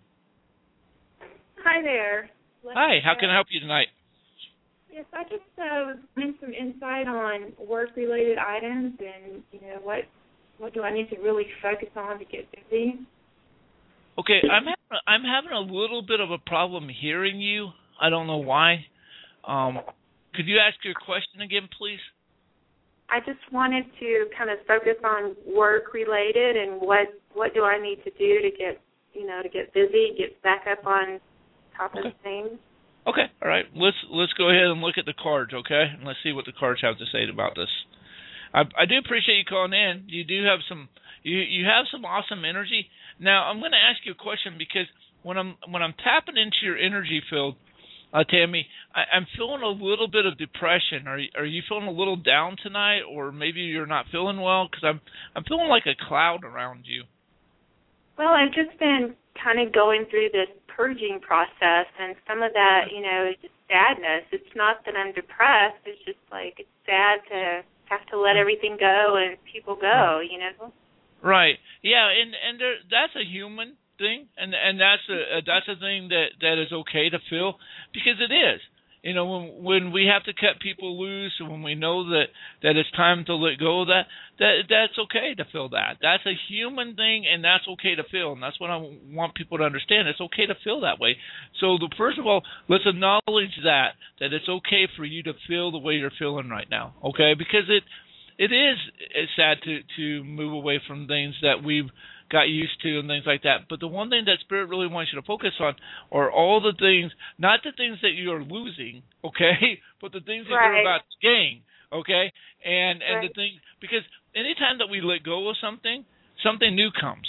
Hi there. Hi, how can I help you tonight? Yes, I just was wanting some insight on work-related items, and what do I need to really focus on to get busy? Okay, I'm having a little bit of a problem hearing you. I don't know why. Could you ask your question again, please? I just wanted to kind of focus on work-related and what do I need to do to get busy, get back up on top of things. Okay, all right. Let's go ahead and look at the cards, okay? And let's see what the cards have to say about this. I do appreciate you calling in. You do have some you have some awesome energy. Now I'm going to ask you a question because when I'm tapping into your energy field, Tammy, I'm feeling a little bit of depression. Are you feeling a little down tonight, or maybe you're not feeling well? Because I'm feeling like a cloud around you. Well, I've just been kind of going through this purging process, and some of that, is just sadness. It's not that I'm depressed. It's just like it's sad to have to let everything go and people go, Right. Yeah, and that's a human thing, and that's a thing that is okay to feel, because it is. When we have to cut people loose, and when we know that it's time to let go of that's okay to feel that. That's a human thing, and that's okay to feel, and that's what I want people to understand. It's okay to feel that way. So first of all, let's acknowledge that it's okay for you to feel the way you're feeling right now, okay? Because it's sad to move away from things that we've got used to and things like that. But the one thing that Spirit really wants you to focus on are all the things, not the things that you are losing, okay, but the things that you're about to gain, okay? And the thing, because anytime that we let go of something new comes.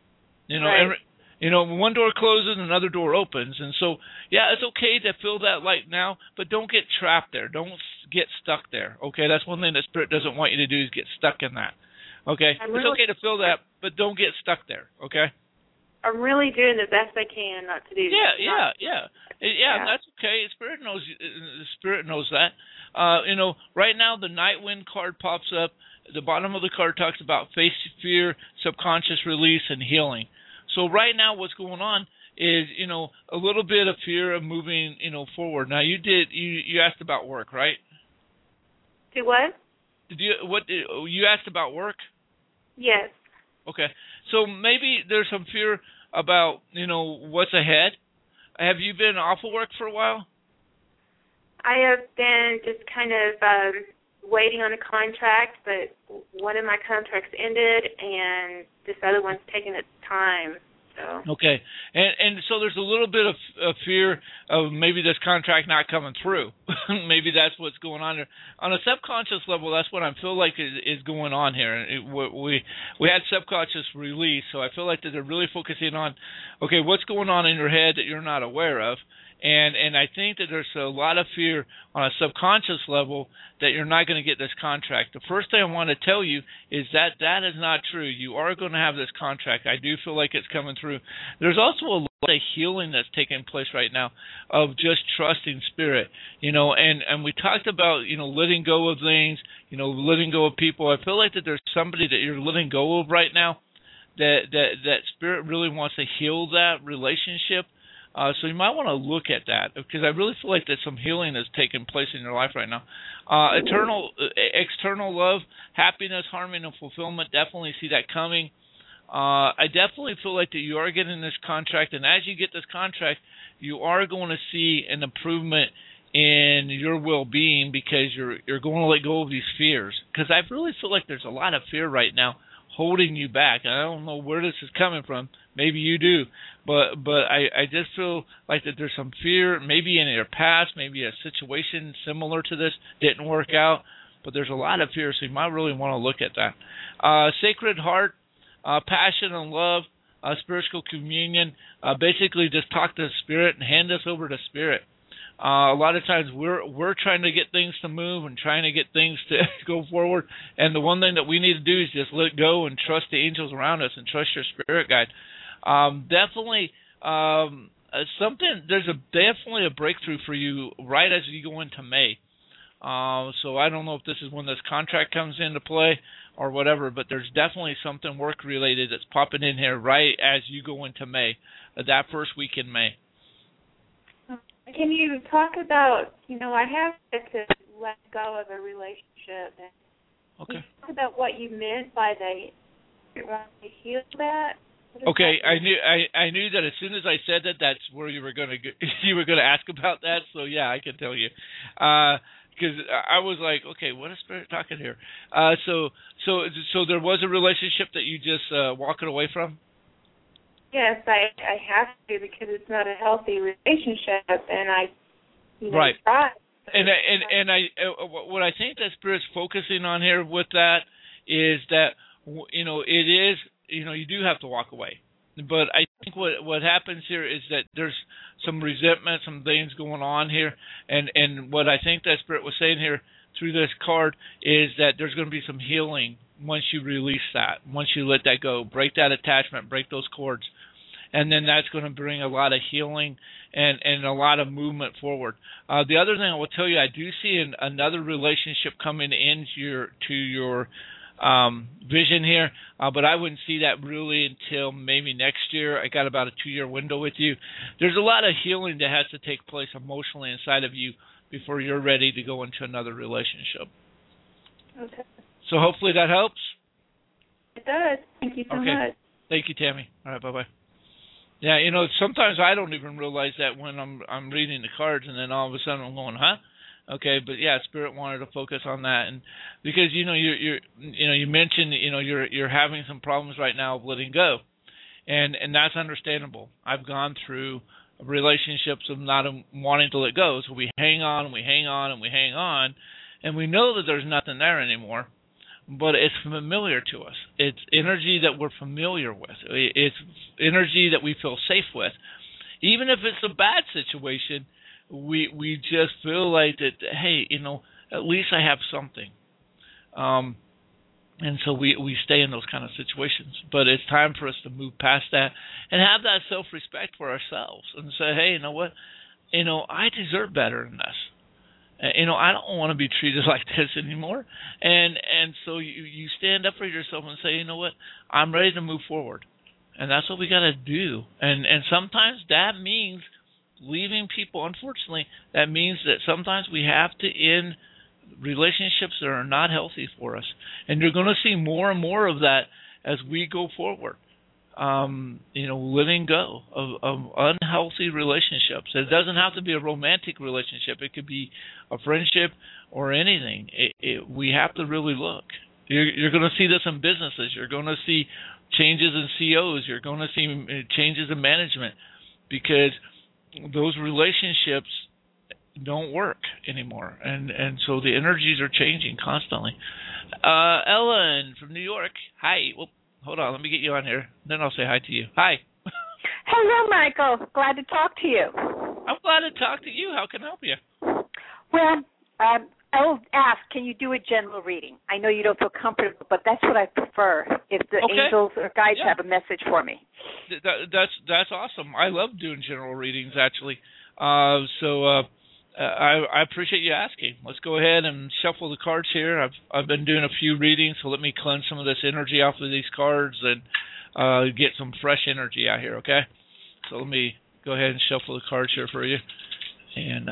One door closes, another door opens. And so, yeah, it's okay to feel that light now, but don't get trapped there. Don't get stuck there, okay? That's one thing that Spirit doesn't want you to do, is get stuck in that. Okay, it's okay to feel that, but don't get stuck there. Okay. I'm really doing the best I can not to do that. Yeah. That's okay. Spirit knows that. Right now the Nightwind card pops up. The bottom of the card talks about face fear, subconscious release, and healing. So right now, what's going on is a little bit of fear of moving forward. Now you asked about work, right? Do what? You asked about work? Yes. Okay. So maybe there's some fear about, what's ahead. Have you been off of work for a while? I have been just kind of waiting on a contract, but one of my contracts ended, and this other one's taking its time. So. Okay, and so there's a little bit of fear of maybe this contract not coming through. Maybe that's what's going on there. On a subconscious level, that's what I feel like is going on here. We had subconscious release, so I feel like that they're really focusing on, okay, what's going on in your head that you're not aware of. And I think that there's a lot of fear on a subconscious level that you're not going to get this contract. The first thing I want to tell you is that is not true. You are going to have this contract. I do feel like it's coming through. There's also a lot of healing that's taking place right now of just trusting Spirit, and we talked about, letting go of things, letting go of people. I feel like that there's somebody that you're letting go of right now that Spirit really wants to heal that relationship. So you might want to look at that, because I really feel like that some healing is taking place in your life right now. External love, happiness, harmony, and fulfillment, definitely see that coming. I definitely feel like that you are getting this contract, and as you get this contract, you are going to see an improvement in your well-being, because you're going to let go of these fears. Because I really feel like there's a lot of fear right now holding you back. I don't know where this is coming from. Maybe you do, but I just feel like that there's some fear, maybe in your past, maybe a situation similar to this didn't work out, but there's a lot of fear, so you might really want to look at that. Sacred Heart, passion and love, spiritual communion, basically just talk to Spirit and hand this over to Spirit. A lot of times we're trying to get things to move and trying to get things to go forward. And the one thing that we need to do is just let go and trust the angels around us and trust your spirit guide. Definitely there's definitely a breakthrough for you right as you go into May. So I don't know if this is when this contract comes into play or whatever, but there's definitely something work-related that's popping in here right as you go into May, that first week in May. Can you talk about, I have to let go of a relationship. Okay. Can you talk about what you meant by they want to heal that? Okay, I knew that as soon as I said that, that's where you were going to ask about that. So yeah, I can tell you, because I was like, okay, what is Spirit talking here? So there was a relationship that you just walked away from. Yes, I have to because it's not a healthy relationship, and I right. tried. And what I think that Spirit's focusing on here with that is that it is. You do have to walk away. But I think what happens here is that there's some resentment, some things going on here. And what I think that Spirit was saying here through this card is that there's going to be some healing once you release that, once you let that go, break that attachment, break those cords. And then that's going to bring a lot of healing and a lot of movement forward. The other thing I will tell you, I do see another relationship coming into your vision here, but I wouldn't see that really until maybe next year. I got about a 2-year window with you. There's a lot of healing that has to take place emotionally inside of you before you're ready to go into another relationship. Okay. So hopefully that helps. It does. Thank you so much. Thank you, Tammy. All right, bye-bye. Yeah, sometimes I don't even realize that when I'm reading the cards, and then all of a sudden I'm going, huh? Okay, but yeah, Spirit wanted to focus on that, and because you mentioned you're having some problems right now of letting go, and that's understandable. I've gone through relationships of not wanting to let go, so we hang on and we hang on and we hang on, and we know that there's nothing there anymore, but it's familiar to us. It's energy that we're familiar with. It's energy that we feel safe with, even if it's a bad situation. We just feel like that, hey, at least I have something. And so we stay in those kind of situations. But it's time for us to move past that and have that self-respect for ourselves and say, hey, you know what? I deserve better than this. I don't want to be treated like this anymore. And so you stand up for yourself and say, you know what? I'm ready to move forward. And that's what we got to do. And sometimes that means leaving people. Unfortunately, that means that sometimes we have to end relationships that are not healthy for us. And you're going to see more and more of that as we go forward. Letting go of unhealthy relationships. It doesn't have to be a romantic relationship. It could be a friendship or anything. We have to really look. You're going to see this in businesses. You're going to see changes in COs. You're going to see changes in management because those relationships don't work anymore, and so the energies are changing constantly. Ellen from New York, hi. Well, hold on, let me get you on here, then I'll say hi to you. Hi. Hello, Michael. Glad to talk to you. I'm glad to talk to you. How can I help you? Well, I'll ask, can you do a general reading? I know you don't feel comfortable, but that's what I prefer, if the angels or guides have a message for me. That's awesome. I love doing general readings, actually. I appreciate you asking. Let's go ahead and shuffle the cards here. I've been doing a few readings, so let me cleanse some of this energy off of these cards and get some fresh energy out here, okay? So let me go ahead and shuffle the cards here for you. And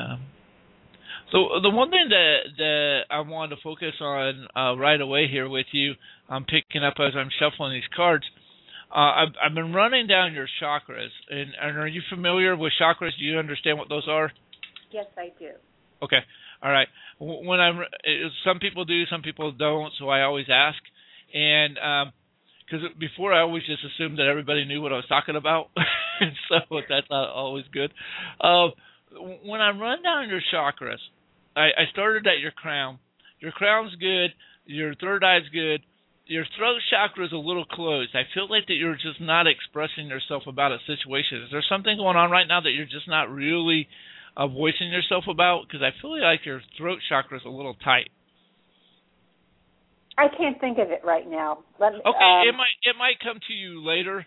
so the one thing that I wanted to focus on right away here with you, I'm picking up as I'm shuffling these cards. I've been running down your chakras, and are you familiar with chakras? Do you understand what those are? Yes, I do. Okay, all right. Some people do, some people don't, so I always ask. And because before I always just assumed that everybody knew what I was talking about, and so that's not always good. When I run down your chakras, I started at your crown. Your crown's good. Your third eye's good. Your throat chakra is a little closed. I feel like that you're just not expressing yourself about a situation. Is there something going on right now that you're just not really voicing yourself about? Because I feel like your throat chakra is a little tight. I can't think of it right now. Okay, it might come to you later.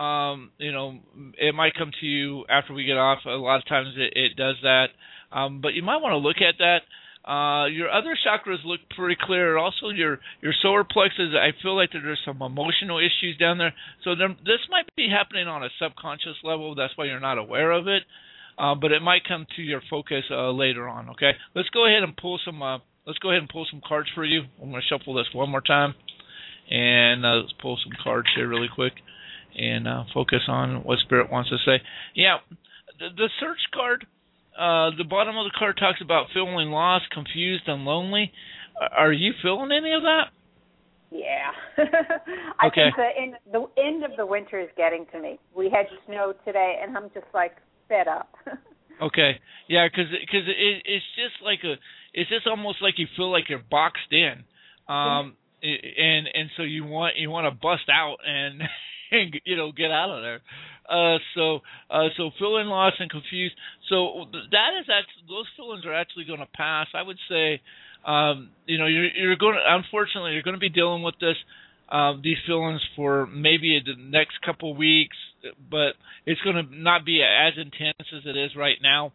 It might come to you after we get off. A lot of times it does that. But you might want to look at that. Your other chakras look pretty clear. Also, your solar plexus, I feel like there's some emotional issues down there. So this might be happening on a subconscious level. That's why you're not aware of it. But it might come to your focus later on. Okay, let's go ahead and pull some. Let's go ahead and pull some cards for you. I'm going to shuffle this one more time, and let's pull some cards here really quick, and focus on what Spirit wants to say. Yeah, the search card. The bottom of the card talks about feeling lost, confused, and lonely. Are you feeling any of that? Yeah. I think the end of the winter is getting to me. We had snow today, and I'm just like fed up. Okay. Yeah, because it's just like it's just almost like you feel like you're boxed in, and so you want to bust out and get out of there. So feeling lost and confused. So those feelings are actually going to pass. I would say, you're going to, unfortunately, you're going to be dealing with these feelings for maybe the next couple of weeks, but it's going to not be as intense as it is right now.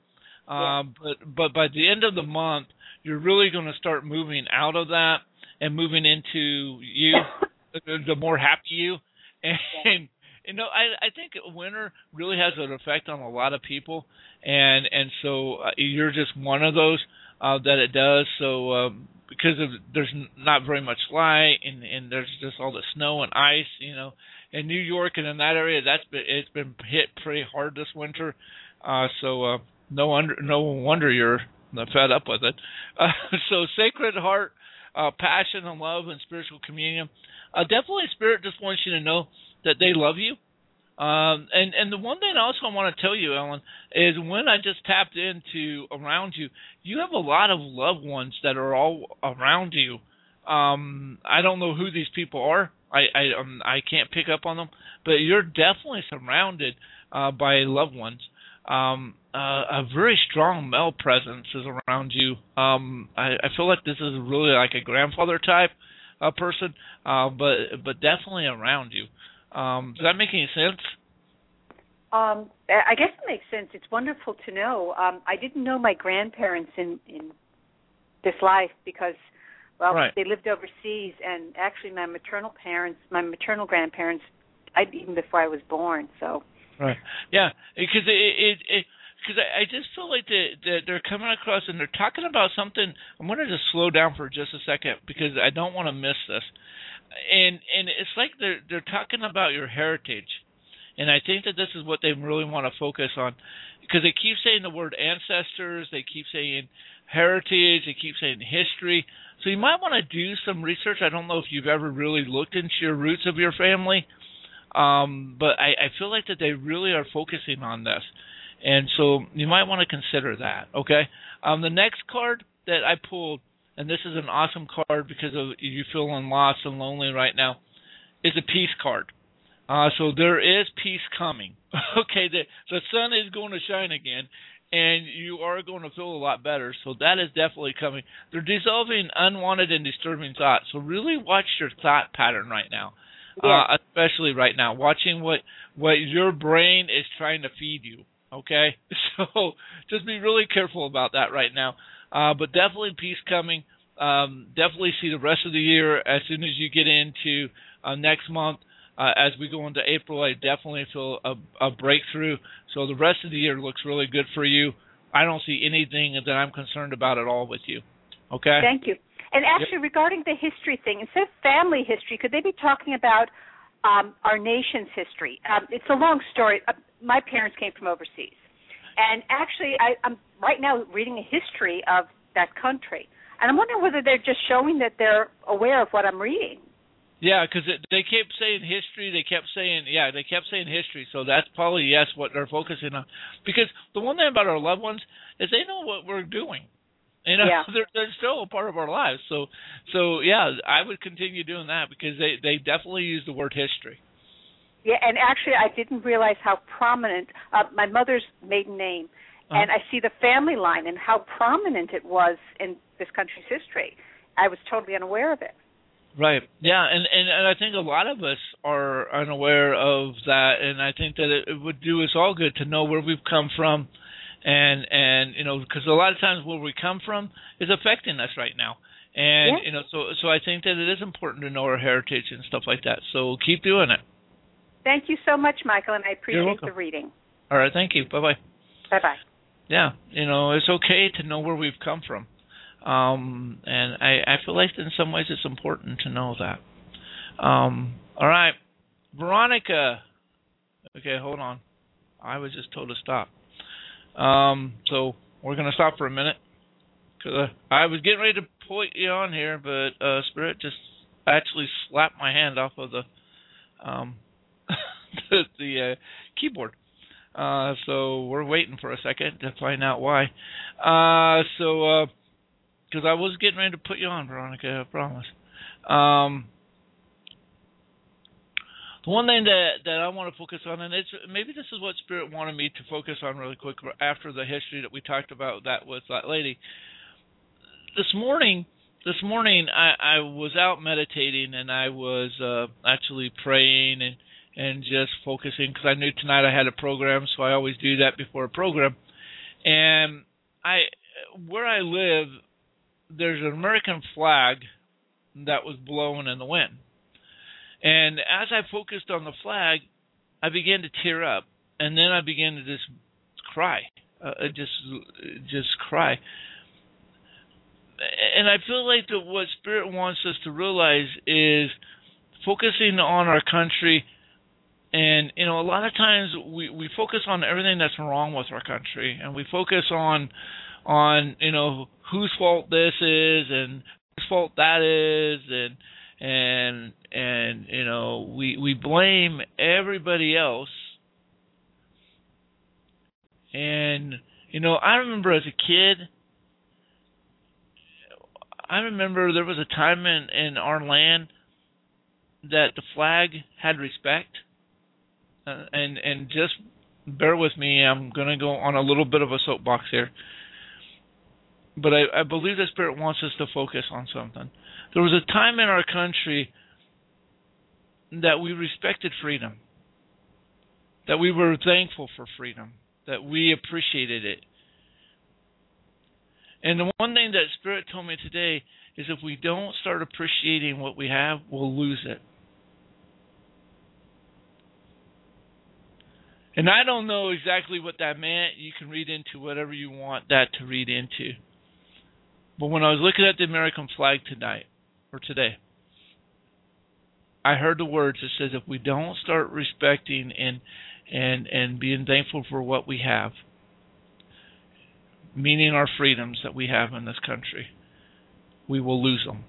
But by the end of the month, you're really going to start moving out of that and moving into you, the more happy you. And I think winter really has an effect on a lot of people, and so you're just one of those that it does. So because there's not very much light, and there's just all the snow and ice, in New York and in that area, it's been hit pretty hard this winter. So no wonder you're fed up with it. So Sacred Heart, passion and love and spiritual communion. Definitely, Spirit just wants you to know that they love you. And the one thing also I want to tell you, Ellen, is when I just tapped into around you, you have a lot of loved ones that are all around you. I don't know who these people are. I can't pick up on them, but you're definitely surrounded by loved ones. A very strong male presence is around you. I feel like this is really like a grandfather type person, but definitely around you. Does that make any sense? I guess it makes sense. It's wonderful to know. I didn't know my grandparents in this life because, they lived overseas, and actually my maternal grandparents died even before I was born. So. Right. Yeah, because because I just feel like they're coming across and they're talking about something. I'm going to just slow down for just a second because I don't want to miss this. And it's like they're talking about your heritage, and I think that this is what they really want to focus on, because they keep saying the word ancestors, they keep saying heritage, they keep saying history. So you might want to do some research. I don't know if you've ever really looked into your roots of your family, but I feel like that they really are focusing on this, and so you might want to consider that. Okay. The next card that I pulled, and this is an awesome card because of you feeling lost and lonely right now, is a peace card. So there is peace coming. Okay, the sun is going to shine again, and you are going to feel a lot better. So that is definitely coming. They're dissolving unwanted and disturbing thoughts. So really watch your thought pattern right now, especially right now, watching what your brain is trying to feed you. Okay, so just be really careful about that right now. But definitely peace coming. Definitely see the rest of the year as soon as you get into next month. As we go into April, I definitely feel a breakthrough. So the rest of the year looks really good for you. I don't see anything that I'm concerned about at all with you. Okay? Thank you. And actually, regarding the history thing, instead of family history, could they be talking about our nation's history? It's a long story. My parents came from overseas. And actually, I'm right now reading a history of that country. And I'm wondering whether they're just showing that they're aware of what I'm reading. Yeah, because they kept saying history. They kept saying history. So that's probably, yes, what they're focusing on. Because the one thing about our loved ones is they know what we're doing. They're still a part of our lives. So yeah, I would continue doing that because they definitely use the word history. Yeah, and actually I didn't realize how prominent my mother's maiden name and I see the family line and how prominent it was in this country's history. I was totally unaware of it. Right. Yeah, and I think a lot of us are unaware of that, and I think that it would do us all good to know where we've come from, and you know, because a lot of times where we come from is affecting us right now. And you know, so I think that it is important to know our heritage and stuff like that. So keep doing it. Thank you so much, Michael, and I appreciate the reading. All right, thank you. Bye-bye. Bye-bye. Yeah, you know, it's okay to know where we've come from. And I feel like in some ways it's important to know that. All right, Veronica. Okay, hold on. I was just told to stop. So we're going to stop for a minute. Cause I was getting ready to put you on here, but Spirit just actually slapped my hand off of the the keyboard. So we're waiting for a second to find out why. Because I was getting ready to put you on, Veronica, I promise. The one thing that I want to focus on, and it's maybe this is what Spirit wanted me to focus on really quick after the history that we talked about that with that lady. This morning I was out meditating, and I was actually praying and just focusing, because I knew tonight I had a program, so I always do that before a program. And where I live, there's an American flag that was blowing in the wind. And as I focused on the flag, I began to tear up, and then I began to just cry, just cry. And I feel like that what Spirit wants us to realize is focusing on our country. And, you know, a lot of times we focus on everything that's wrong with our country, and we focus on you know, whose fault this is and whose fault that is, and you know, we blame everybody else. And, you know, I remember as a kid, there was a time in our land that the flag had respect. And just bear with me, I'm going to go on a little bit of a soapbox here. But I believe the Spirit wants us to focus on something. There was a time in our country that we respected freedom, that we were thankful for freedom, that we appreciated it. And the one thing that Spirit told me today is if we don't start appreciating what we have, we'll lose it. And I don't know exactly what that meant. You can read into whatever you want that to read into. But when I was looking at the American flag today, I heard the words that says if we don't start respecting and being thankful for what we have, meaning our freedoms that we have in this country, we will lose them.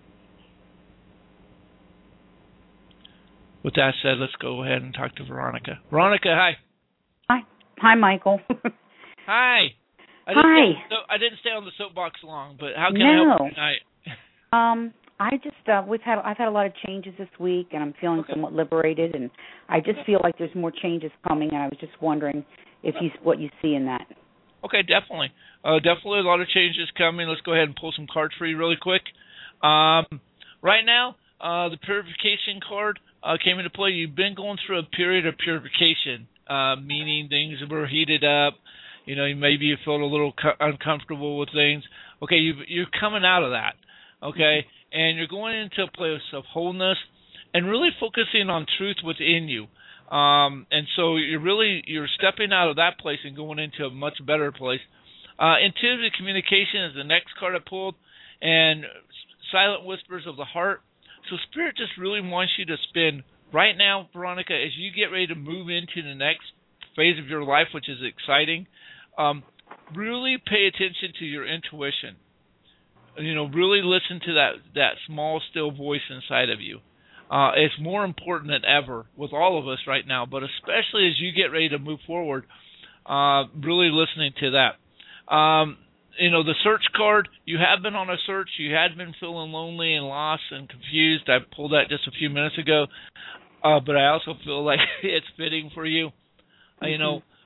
With that said, let's go ahead and talk to Veronica. Veronica, hi. Hi, Michael. Hi. I didn't stay on the soapbox long, but how can I help you tonight? I've had a lot of changes this week, and I'm feeling somewhat liberated, and I just feel like there's more changes coming, and I was just wondering what you see in that. Okay, definitely. Definitely a lot of changes coming. Let's go ahead and pull some cards for you really quick. Right now, the purification card came into play. You've been going through a period of purification, meaning things were heated up. You know, maybe you felt a little uncomfortable with things. Okay, you're coming out of that. Okay, and you're going into a place of wholeness and really focusing on truth within you. And so you're stepping out of that place and going into a much better place. Intuitive communication is the next card I pulled, and silent whispers of the heart. So Spirit just really wants you to spend right now, Veronica, as you get ready to move into the next phase of your life, which is exciting. Really pay attention to your intuition. You know, really listen to that small, still voice inside of you. It's more important than ever with all of us right now, but especially as you get ready to move forward, really listening to that. You know, the search card, you have been on a search. You had been feeling lonely and lost and confused. I pulled that just a few minutes ago, but I also feel like it's fitting for you. You know,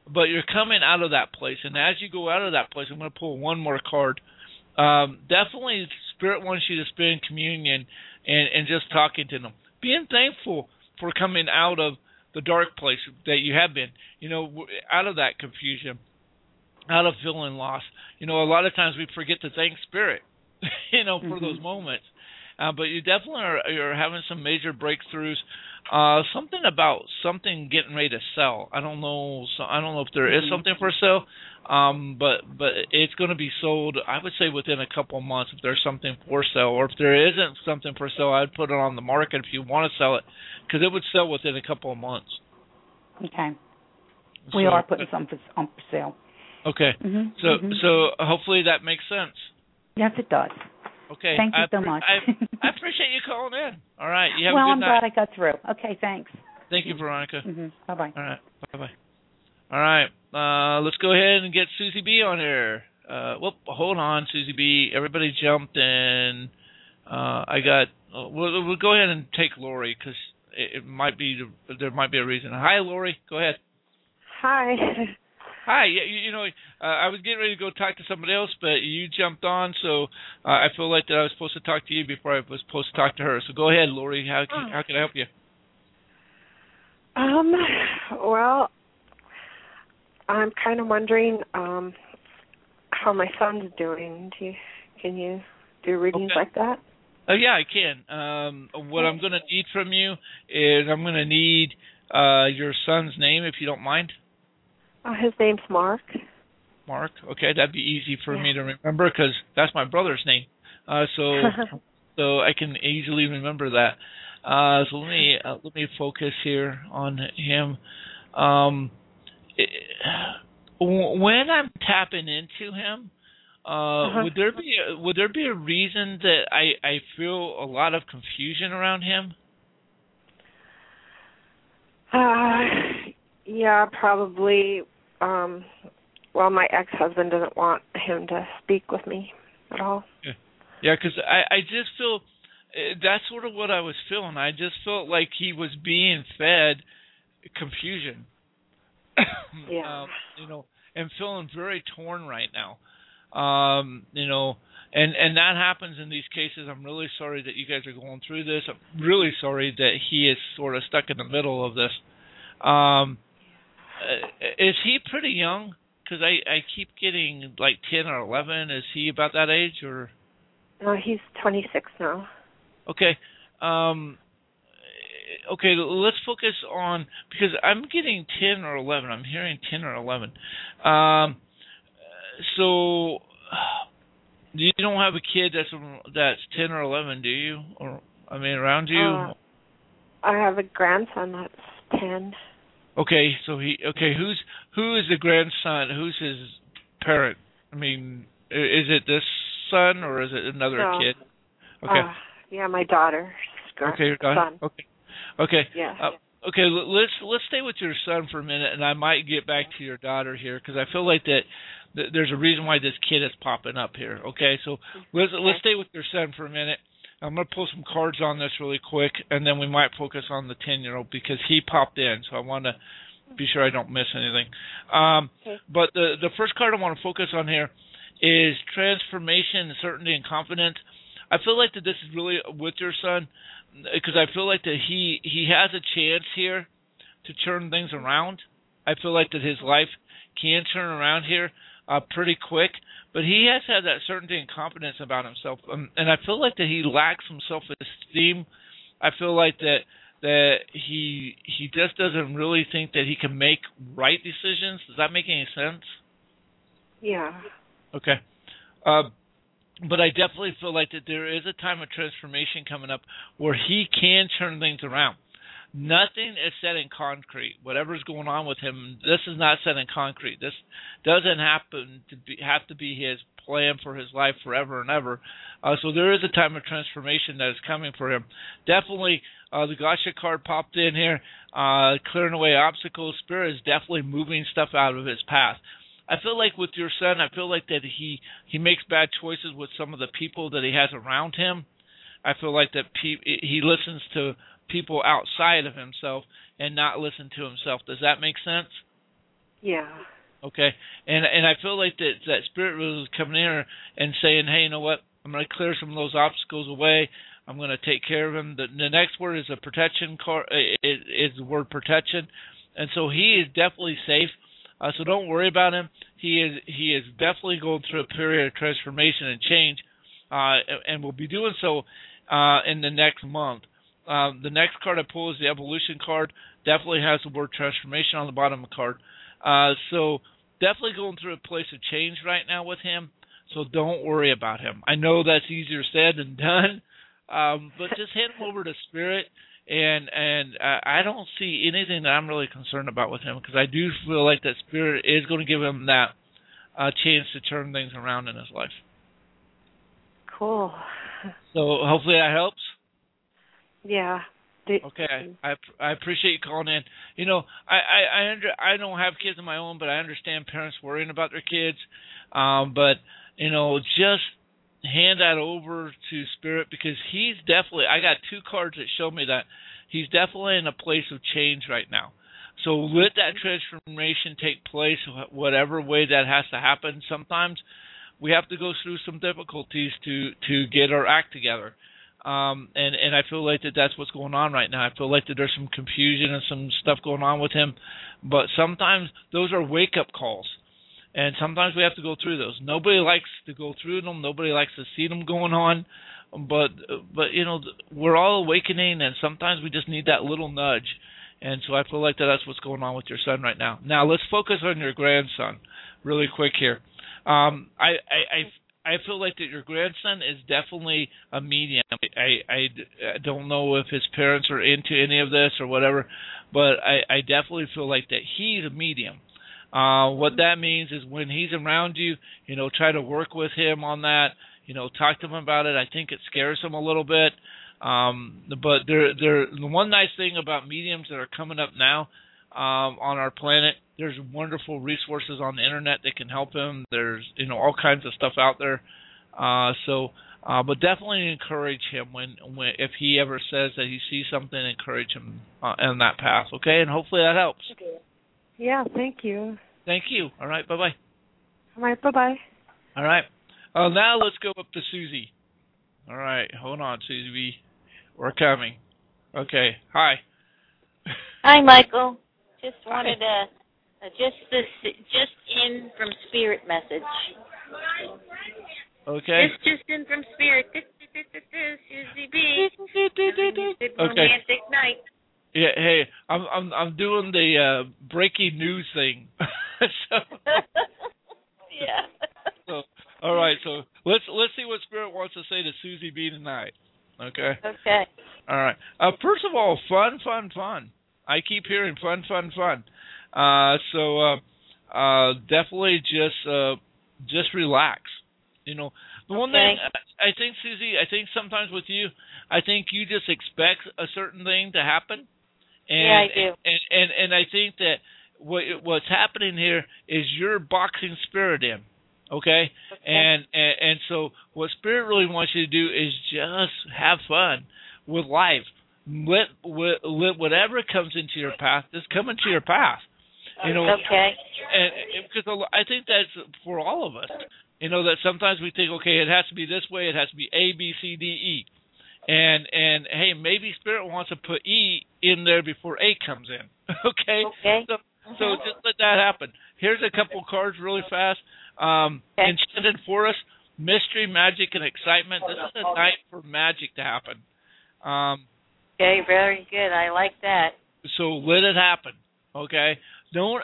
but you're coming out of that place. And as you go out of that place, I'm going to pull one more card. Definitely, Spirit wants you to spend communion and just talking to them. Being thankful for coming out of the dark place that you have been, out of that confusion, out of feeling lost. A lot of times we forget to thank Spirit, for those moments. But you definitely you're having some major breakthroughs. Something about something getting ready to sell. I don't know if there is something for sale, but it's going to be sold. I would say within a couple of months if there's something for sale, or if there isn't something for sale, I'd put it on the market if you want to sell it, because it would sell within a couple of months. Okay. We are putting something on for sale. Okay. So hopefully that makes sense. Yes, it does. Okay. Thank you so much. I appreciate you calling in. All right. You have well, a good I'm night. glad I got through. Okay, thanks. Thank you, Veronica. Bye-bye. All right. Bye-bye. All right. Let's go ahead and get Susie B on here. Hold on, Susie B. Everybody jumped in. We'll go ahead and take Lori, because there might be a reason. Hi, Lori. Go ahead. Hi. Hi. I was getting ready to go talk to somebody else, but you jumped on, so I feel like that I was supposed to talk to you before I was supposed to talk to her. So go ahead, Lori. How can I help you? Well, I'm kind of wondering how my son's doing. Can you do readings like that? Yeah, I can. What I'm going to need from you is I'm going to need your son's name, if you don't mind. His name's Mark. Mark. Okay, that'd be easy for me to remember, because that's my brother's name. So I can easily remember that. So let me focus here on him. When I'm tapping into him, would there be a reason that I feel a lot of confusion around him? Yeah, probably. Well, my ex-husband doesn't want him to speak with me at all. Yeah, because I just feel that's sort of what I was feeling. I just felt like he was being fed confusion. Yeah. And feeling very torn right now. And that happens in these cases. I'm really sorry that you guys are going through this. I'm really sorry that he is sort of stuck in the middle of this. Is he pretty young? Because I keep getting like 10 or 11. Is he about that age, or? No, he's 26 now. Okay. Okay, let's focus on, because I'm getting 10 or 11. I'm hearing 10 or 11. So you don't have a kid that's 10 or 11, do you? Or around you? I have a grandson that's 10. Okay, so who is the grandson? Who's his parent? Is it this son or is it another kid? Okay. Yeah, my daughter's your daughter. son. Okay. Yeah. Okay, let's stay with your son for a minute, and I might get back to your daughter here, because I feel like that there's a reason why this kid is popping up here. Okay, so let's stay with your son for a minute. I'm going to pull some cards on this really quick, and then we might focus on the 10-year-old, because he popped in, so I want to be sure I don't miss anything. But the first card I want to focus on here is transformation, certainty, and confidence. I feel like that this is really with your son, because I feel like that he has a chance here to turn things around. I feel like that his life can turn around here pretty quick, but he has had that certainty and confidence about himself, and I feel like that he lacks some self-esteem. I feel like that he just doesn't really think that he can make right decisions. Does that make any sense? Yeah. Okay. But I definitely feel like that there is a time of transformation coming up where he can turn things around. Nothing is set in concrete. Whatever's going on with him, this is not set in concrete. This doesn't have to be his plan for his life forever and ever. So there is a time of transformation that is coming for him. Definitely, the Gotcha card popped in here, clearing away obstacles. Spirit is definitely moving stuff out of his path. I feel like with your son, I feel like that he makes bad choices with some of the people that he has around him. I feel like that he listens to people outside of himself and not listen to himself. Does that make sense? Yeah. Okay, and I feel like that spirit was coming in and saying, hey, you know what? I'm going to clear some of those obstacles away. I'm going to take care of him. The next word is a protection card. Is the word protection, and so he is definitely safe. So don't worry about him. He is definitely going through a period of transformation and change, and will be doing so in the next month. The next card I pull is the evolution card. Definitely has the word transformation on the bottom of the card. So definitely going through a place of change right now with him. So don't worry about him. I know that's easier said than done, but just hand him over to Spirit. And I don't see anything that I'm really concerned about with him, because I do feel like that Spirit is going to give him that chance to turn things around in his life. Cool. So hopefully that helps. Yeah. Okay, I appreciate you calling in. You know, I don't have kids of my own, but I understand parents worrying about their kids. But you know, just hand that over to Spirit, because he's definitely. I got two cards that show me that he's definitely in a place of change right now. So let that transformation take place, whatever way that has to happen. Sometimes we have to go through some difficulties to get our act together. And I feel like that's what's going on right now. I feel like that there's some confusion and some stuff going on with him. But sometimes those are wake-up calls. And sometimes we have to go through those. Nobody likes to go through them. Nobody likes to see them going on. But you know, we're all awakening, and sometimes we just need that little nudge. And so I feel like that's what's going on with your son right now. Now, let's focus on your grandson really quick here. I feel like that your grandson is definitely a medium. I don't know if his parents are into any of this or whatever, but I definitely feel like that he's a medium. What that means is when he's around you, you know, try to work with him on that. You know, talk to him about it. I think it scares him a little bit. But the one nice thing about mediums that are coming up now on our planet, there's wonderful resources on the internet that can help him. There's, you know, all kinds of stuff out there. But definitely encourage him when if he ever says that he sees something, encourage him on that path. Okay, and hopefully that helps. Okay. Yeah, thank you. Thank you. All right, bye-bye. All right, bye-bye. All right. Now let's go up to Susie. All right, hold on, Susie. We're coming. Okay, hi. Hi, Michael. Just wanted just in from Spirit message. Okay. Just in from Spirit. Susie B. Romantic night. Yeah. Hey, I'm doing the breaking news thing. So, yeah. So, all right. So let's see what Spirit wants to say to Susie B tonight. Okay. Okay. All right. First of all, fun. I keep hearing fun. So definitely just relax. You know, the one thing I think, Susie, sometimes with you, I think you just expect a certain thing to happen. And, yeah, I do. And I think that what's happening here is you're boxing Spirit in. Okay? And so what Spirit really wants you to do is just have fun with life. Let whatever comes into your path just come into your path. You know, okay. And because I think that's for all of us. You know, that sometimes we think, okay, it has to be this way, it has to be A, B, C, D, E. And hey, maybe Spirit wants to put E in there before A comes in. Okay? So just let that happen. Here's a couple cards really fast. Enchanted Forest, mystery, magic, and excitement. This is a night for magic to happen. Okay, very good. I like that. So let it happen. Okay? Don't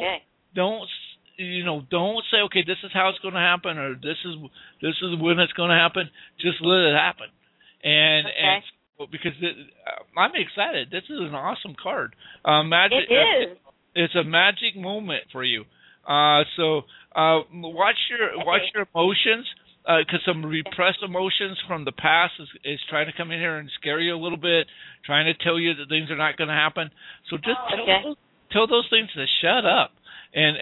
say, okay, this is how it's going to happen, or this is when it's going to happen. Just let it happen. And because I'm excited. This is an awesome card. Magic. It is. It's a magic moment for you. So watch your emotions, because some repressed emotions from the past is trying to come in here and scare you a little bit, trying to tell you that things are not going to happen. So just tell those things to shut up. And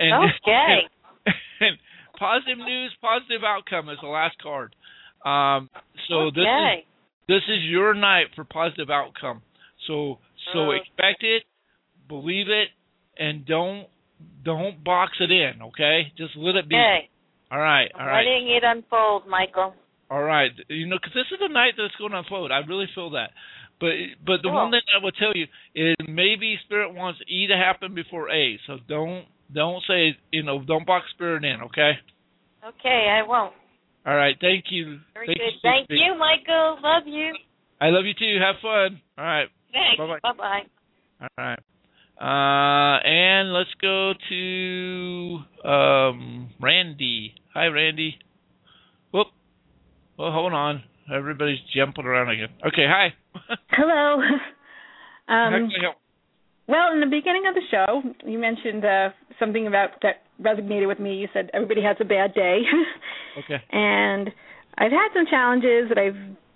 positive news, positive outcome is the last card. So this is your night for positive outcome. So expect it, believe it, and don't don't box it in, okay? Just let it be. Okay. All right. Letting it unfold, Michael. All right. Because this is the night that it's going to unfold. I really feel that. But the one thing I will tell you is maybe Spirit wants E to happen before A. So don't say, don't box Spirit in, okay? Okay, I won't. All right. Thank you. Very good. Thank you, Michael. Love you. I love you too. Have fun. All right. Thanks. Bye-bye. Bye-bye. All right. And let's go to Randy. Hi, Randy. Whoop. Well, hold on. Everybody's jumping around again. Okay, hi. Hello. How can I help? Well, in the beginning of the show, you mentioned something about that resonated with me. You said everybody has a bad day. Okay. And I've had some challenges that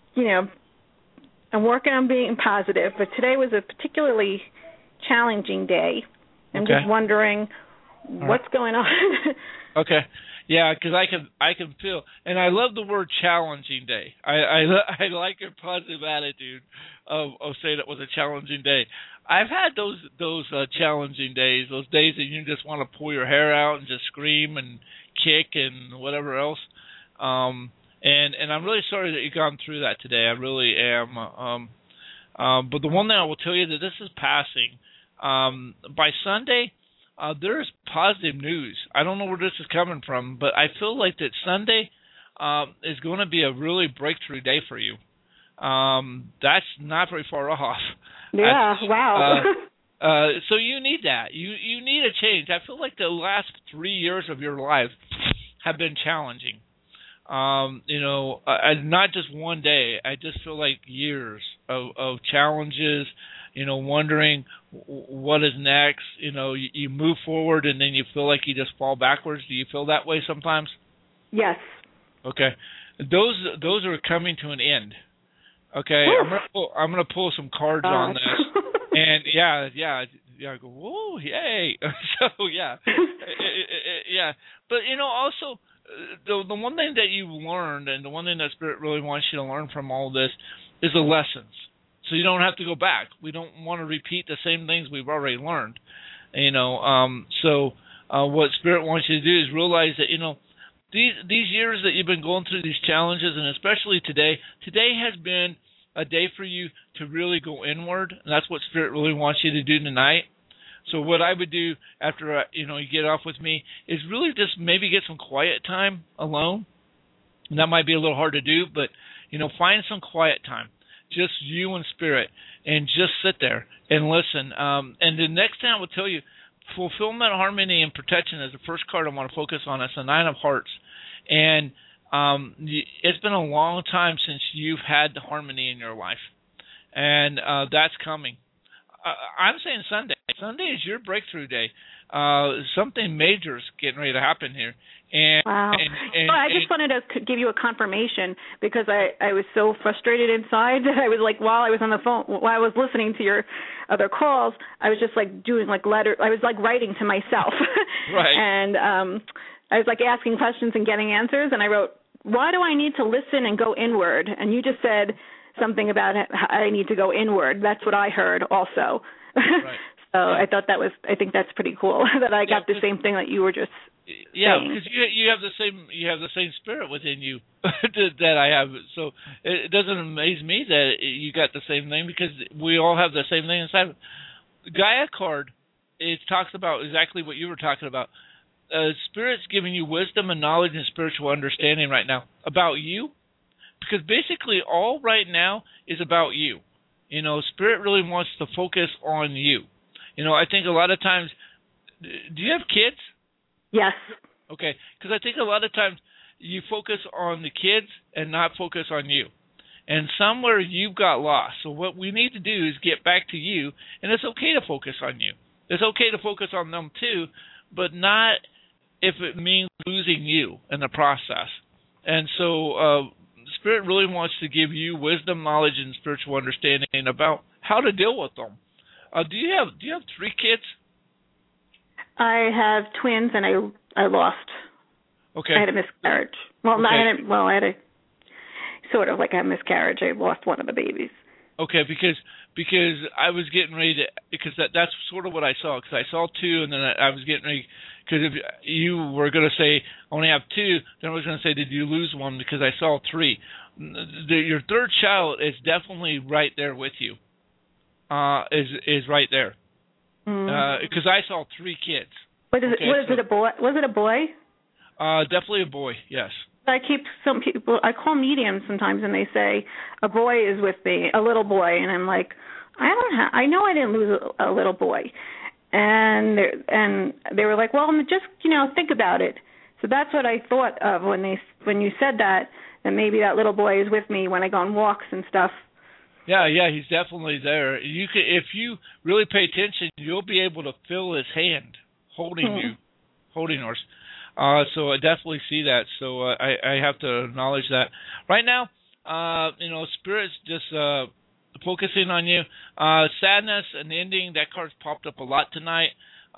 I'm working on being positive, but today was a particularly challenging day. I'm just wondering what's going on. Okay. Yeah, because I can feel, and I love the word challenging day. I like your positive attitude of saying it was a challenging day. I've had those challenging days, those days that you just want to pull your hair out and just scream and kick and whatever else. And I'm really sorry that you've gone through that today. I really am. But the one thing I will tell you that this is passing. By Sunday, there's positive news. I don't know where this is coming from, but I feel like that Sunday is going to be a really breakthrough day for you. That's not very far off. Yeah, wow. So you need that. You need a change. I feel like the last 3 years of your life have been challenging. Not just one day. I just feel like years of challenges, wondering what is next. You move forward and then you feel like you just fall backwards. Do you feel that way sometimes? Yes. Okay. Those are coming to an end. Okay. I'm gonna pull some cards on this. And yeah. I go, whoa, yay. So yeah. Yeah. But also the one thing that you've learned, and the one thing that Spirit really wants you to learn from all this, is the lessons. So you don't have to go back. We don't want to repeat the same things we've already learned. So what Spirit wants you to do is realize that, these years that you've been going through these challenges, and especially today has been a day for you to really go inward, and that's what Spirit really wants you to do tonight. So what I would do after you get off with me is really just maybe get some quiet time alone. And that might be a little hard to do, but find some quiet time, just you and Spirit, and just sit there and listen. And the next thing I will tell you, fulfillment, harmony, and protection is the first card I want to focus on. It's the Nine of Hearts, and it's been a long time since you've had the harmony in your life, and that's coming. I'm saying Sunday. Sunday is your breakthrough day. Something major is getting ready to happen here. And, wow. And I just wanted to give you a confirmation because I was so frustrated inside that I was like, while I was on the phone, while I was listening to your other calls, I was just like doing like letter. I was like writing to myself. Right. And I was like asking questions and getting answers. And I wrote, why do I need to listen and go inward? And you just said something about I need to go inward. That's what I heard also. Right. So I thought I think that's pretty cool that I got the same thing that you were just saying. Because you have the same spirit within you that I have. So it doesn't amaze me that you got the same thing, because we all have the same thing inside. The Gaia card, it talks about exactly what you were talking about. Spirit's giving you wisdom and knowledge and spiritual understanding right now about you, because basically all right now is about you. Spirit really wants to focus on you. I think a lot of times, do you have kids? Yes. Okay, because I think a lot of times you focus on the kids and not focus on you. And somewhere you've got lost. So what we need to do is get back to you, and it's okay to focus on you. It's okay to focus on them too, but not if it means losing you in the process. And so Spirit really wants to give you wisdom, knowledge, and spiritual understanding about how to deal with them. Do you have 3 kids? I have twins, and I lost. Okay. I had a miscarriage. Well, okay. I had a sort of like a miscarriage. I lost one of the babies. Okay, because because I was getting ready to, because that's sort of what I saw, because I saw 2, and then I was getting ready, because if you were going to say only have 2, then I was going to say, did you lose one, because I saw 3. Your third child is definitely right there with you, is right there, because I saw 3 kids. What is it, a boy? Was it a boy? Definitely a boy, yes. Some people, I call mediums sometimes, and they say a boy is with me, a little boy, and I'm like, I know I didn't lose a little boy, and they were like, well, just think about it. So that's what I thought of when you said that maybe that little boy is with me when I go on walks and stuff. Yeah, he's definitely there. You can, if you really pay attention, you'll be able to feel his hand holding yours. So I definitely see that. So I have to acknowledge that. Right now, Spirit's just focusing on you. Sadness and ending, that card's popped up a lot tonight.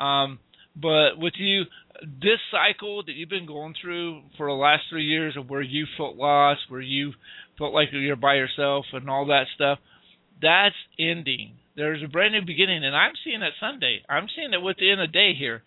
But with you, this cycle that you've been going through for the last 3 years of where you felt lost, where you felt like you're by yourself and all that stuff, that's ending. There's a brand new beginning, and I'm seeing that Sunday. I'm seeing it within a day here.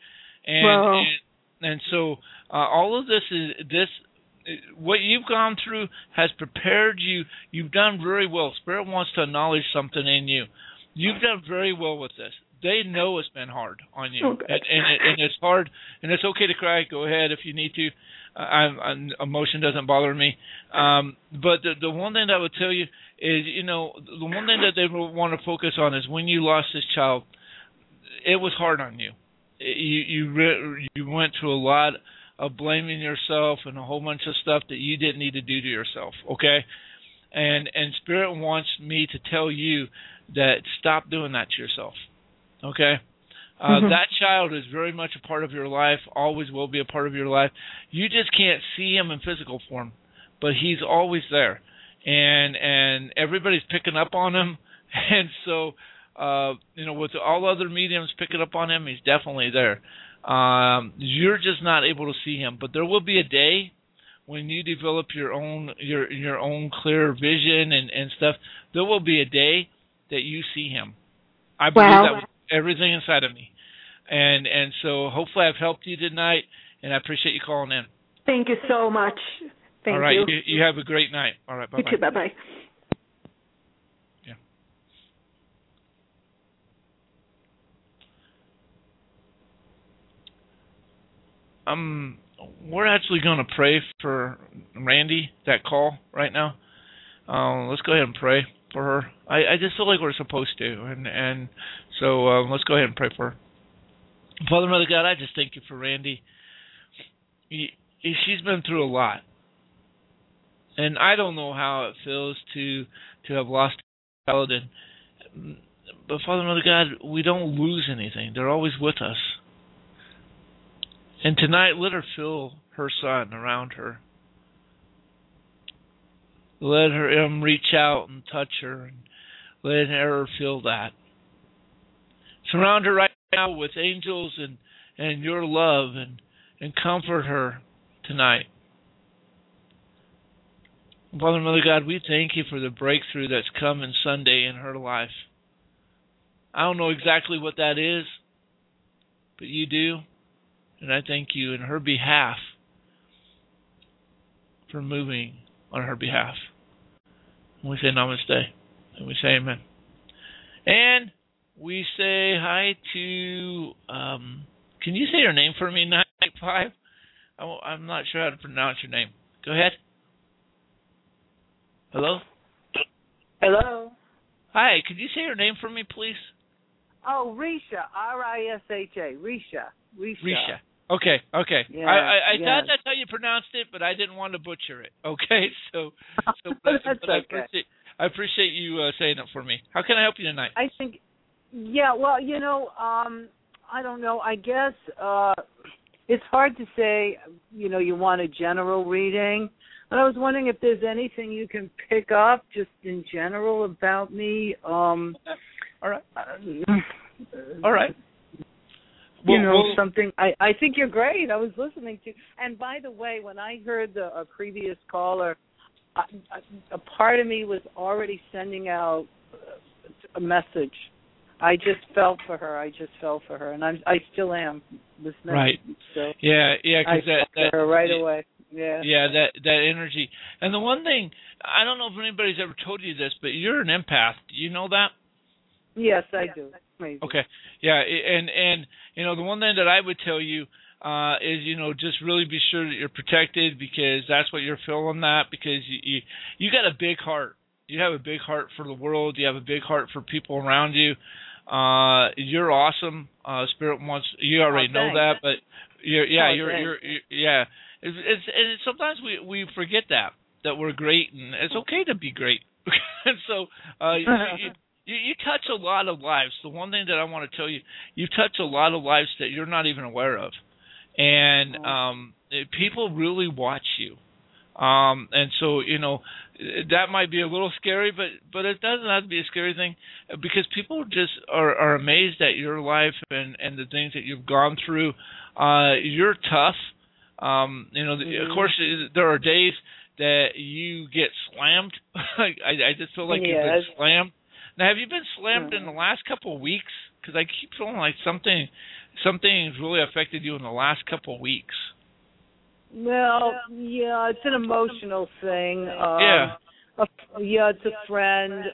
And so all of this what you've gone through has prepared you. You've done very well. Spirit wants to acknowledge something in you. You've done very well with this. They know it's been hard on you, and it's hard, and it's okay to cry. Go ahead if you need to. Emotion doesn't bother me. But the one thing that I would tell you is, the one thing that they want to focus on is when you lost this child, it was hard on you. You went through a lot of blaming yourself and a whole bunch of stuff that you didn't need to do to yourself, okay? And Spirit wants me to tell you that stop doing that to yourself, okay? That child is very much a part of your life, always will be a part of your life. You just can't see him in physical form, but he's always there. And everybody's picking up on him, and so with all other mediums picking up on him, he's definitely there. You're just not able to see him, but there will be a day when you develop your own clear vision and stuff. There will be a day that you see him. I believe that with everything inside of me, and so hopefully I've helped you tonight, and I appreciate you calling in. Thank you so much. Thank you. All right, you have a great night. All right, bye bye. You too. Bye bye. We're actually going to pray for Randy, that call right now. Let's go ahead and pray for her. I just feel like we're supposed to, and so let's go ahead and pray for her. Father, Mother God, I just thank you for Randy. She's been through a lot, and I don't know how it feels to have lost a child. But Father, Mother God, we don't lose anything. They're always with us. And tonight, let her feel her son around her. Let him reach out and touch her, and let her feel that. Surround her right now with angels and your love, and comfort her tonight. Father, Mother God, we thank you for the breakthrough that's coming Sunday in her life. I don't know exactly what that is, but you do. And I thank you in her behalf for moving on her behalf. And we say namaste. And we say amen. And we say hi to, can you say your name for me, 985? I'm not sure how to pronounce your name. Go ahead. Hello? Hello? Hi, could you say your name for me, please? Oh, Risha, R-I-S-H-A, Risha. Okay. Yeah, I thought that's how you pronounced it, but I didn't want to butcher it. Okay, so that's okay. I appreciate you saying it for me. How can I help you tonight? I think, well, I don't know. I guess it's hard to say, you want a general reading. But I was wondering if there's anything you can pick up just in general about me. All right. All right. Something. I think you're great. I was listening to. And by the way, when I heard a previous caller, a part of me was already sending out a message. I just felt for her. And I still am listening. Right. So yeah, I because that her right away. Yeah. Yeah, that energy. And the one thing, I don't know if anybody's ever told you this, but you're an empath. Do you know that? Yes, I do. Maybe. Okay. Yeah, and the one thing that I would tell you is, just really be sure that you're protected, because that's what you're feeling, that because you got a big heart. You have a big heart for the world. You have a big heart for people around you. You're awesome. Spirit wants, you already know that, but you're and sometimes we forget that we're great, and it's okay to be great. And so you touch a lot of lives. The one thing that I want to tell you, you touch a lot of lives that you're not even aware of, and people really watch you. And so that might be a little scary, but it doesn't have to be a scary thing, because people just are amazed at your life and the things that you've gone through. You're tough. Of course, there are days that you get slammed. I just feel like you've been slammed. Now, have you been slammed in the last couple of weeks? Because I keep feeling like something's really affected you in the last couple of weeks. Well, yeah, it's an emotional thing. It's a friend.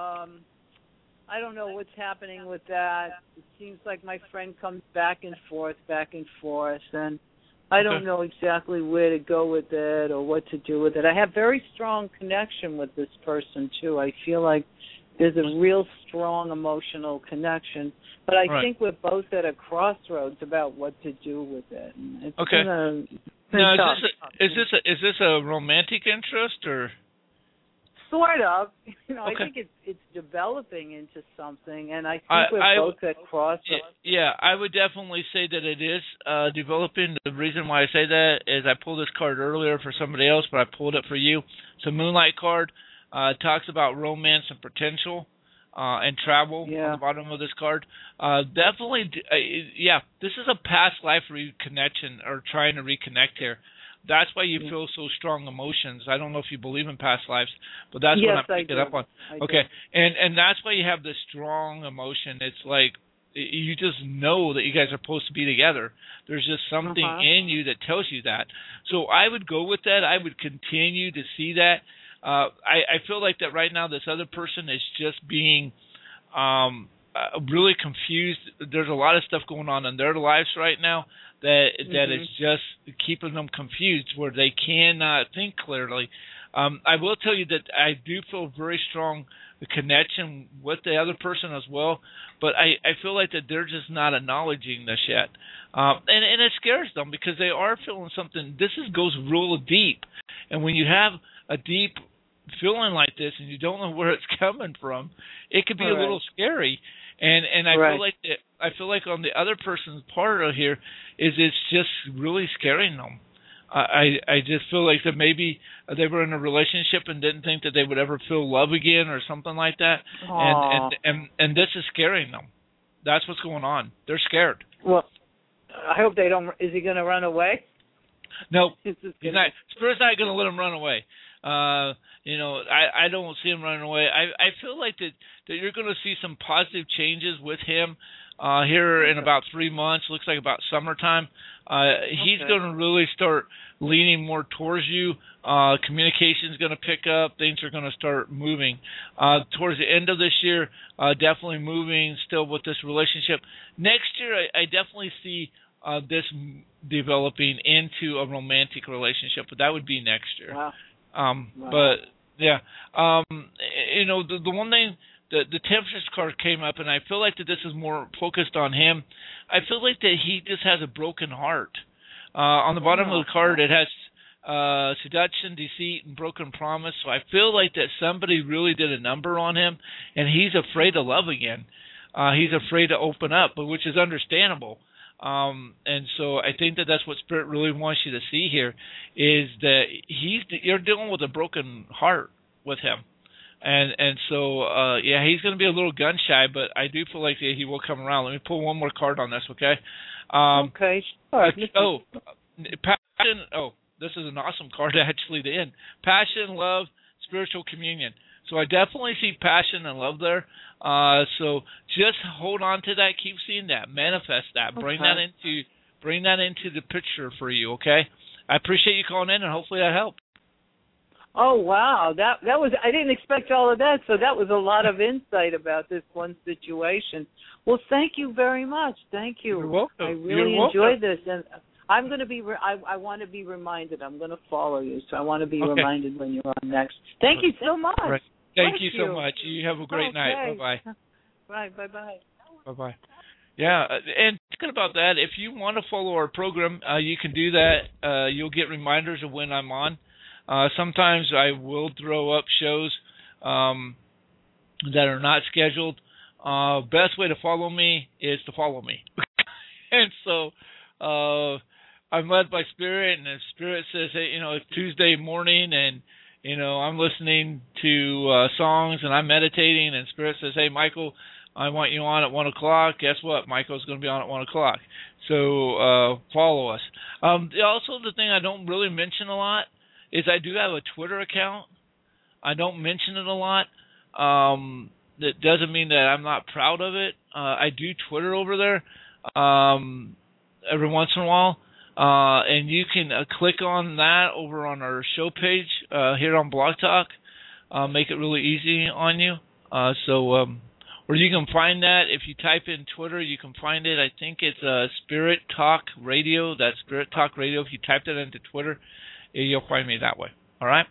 I don't know what's happening with that. It seems like my friend comes back and forth, and I don't know exactly where to go with it or what to do with it. I have very strong connection with this person, too. I feel like there's a real strong emotional connection. But I think we're both at a crossroads about what to do with it. And it's now, is this a romantic interest, or? Sort of. I think it's developing into something, and I think we're both at crossroads. Yeah, I would definitely say that it is developing. The reason why I say that is I pulled this card earlier for somebody else, but I pulled it for you. It's a Moonlight card. It talks about romance and potential and travel on the bottom of this card. Definitely, this is a past life reconnection, or trying to reconnect here. That's why you feel so strong emotions. I don't know if you believe in past lives, but that's what I'm picking up on. Okay, and that's why you have this strong emotion. It's like you just know that you guys are supposed to be together. There's just something in you that tells you that. So I would go with that. I would continue to see that. I feel like that right now this other person is just being really confused. There's a lot of stuff going on in their lives right now that is just keeping them confused, where they cannot think clearly. I will tell you that I do feel very strong connection with the other person as well, but I feel like that they're just not acknowledging this yet. And it scares them, because they are feeling something. This goes real deep, and when you have a deep feeling like this and you don't know where it's coming from, it could be a little scary. And I feel like on the other person's part of here is it's just really scaring them. I just feel like that maybe they were in a relationship and didn't think that they would ever feel love again or something like that. And this is scaring them. That's what's going on. They're scared. Well, I hope they don't. Is he going to run away? No, he's not. Spirit's not going to let him run away. I don't see him running away. I feel like that you're going to see some positive changes with him here in about 3 months. Looks like about summertime. He's going to really start leaning more towards you. Communication's going to pick up. Things are going to start moving. Towards the end of this year, definitely moving still with this relationship. Next year, I definitely see this developing into a romantic relationship, but that would be next year. Wow. But yeah, the one thing, the Temptress card came up, and I feel like that this is more focused on him. I feel like that he just has a broken heart. On the bottom of the card, it has seduction, deceit, and broken promise. So I feel like that somebody really did a number on him, and he's afraid to love again. He's afraid to open up, but which is understandable. And so I think that that's what Spirit really wants you to see here, is that you're dealing with a broken heart with him. And so, he's going to be a little gun shy, but I do feel like he will come around. Let me pull one more card on this, okay? Okay. Passion. Oh, this is an awesome card, actually, to end. Passion, love, spiritual communion. So I definitely see passion and love there. So just hold on to that. Keep seeing that. Manifest that. Okay. Bring that into the picture for you. Okay. I appreciate you calling in, and hopefully that helped. Oh wow, that was, I didn't expect all of that. So that was a lot of insight about this one situation. Well, thank you very much. Thank you. You're welcome. I really enjoyed this, and I'm going to be. I want to be reminded. I'm going to follow you, so I want to be reminded when you're on next. Thank you so much. Right. Thank you so much. You have a great night. Bye bye. Bye bye. Bye bye. Yeah, and thinking about that, if you want to follow our program, you can do that. You'll get reminders of when I'm on. Sometimes I will throw up shows that are not scheduled. Best way to follow me is to follow me. And so I'm led by Spirit, and if Spirit says, hey, it's Tuesday morning and, I'm listening to songs and I'm meditating, and Spirit says, hey, Michael, I want you on at 1 o'clock. Guess what? Michael's going to be on at 1 o'clock. So follow us. Also, the thing I don't really mention a lot is I do have a Twitter account. I don't mention it a lot. That doesn't mean that I'm not proud of it. I do Twitter over there every once in a while. And you can click on that over on our show page here on Blog Talk. Make it really easy on you. Or you can find that if you type in Twitter, you can find it. I think it's Spirit Talk Radio. That's Spirit Talk Radio. If you type that into Twitter, you'll find me that way. All right?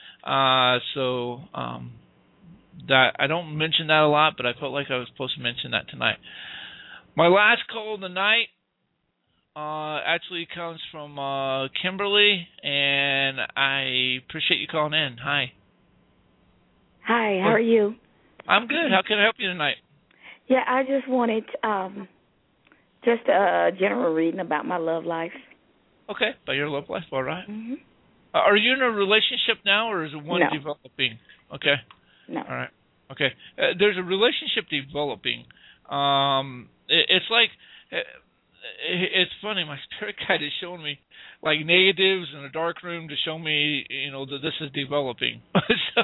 That I don't mention that a lot, but I felt like I was supposed to mention that tonight. My last call of the night actually comes from Kimberly, and I appreciate you calling in. Hi. Hi, how are you? I'm good. How can I help you tonight? Yeah, I just wanted just a general reading about my love life. Okay, about your love life, all right. Mm-hmm. Are you in a relationship now, or is it one developing? Okay. No. All right. Okay. There's a relationship developing. It's like, it's funny, my spirit guide is showing me like negatives in a dark room to show me, that this is developing. So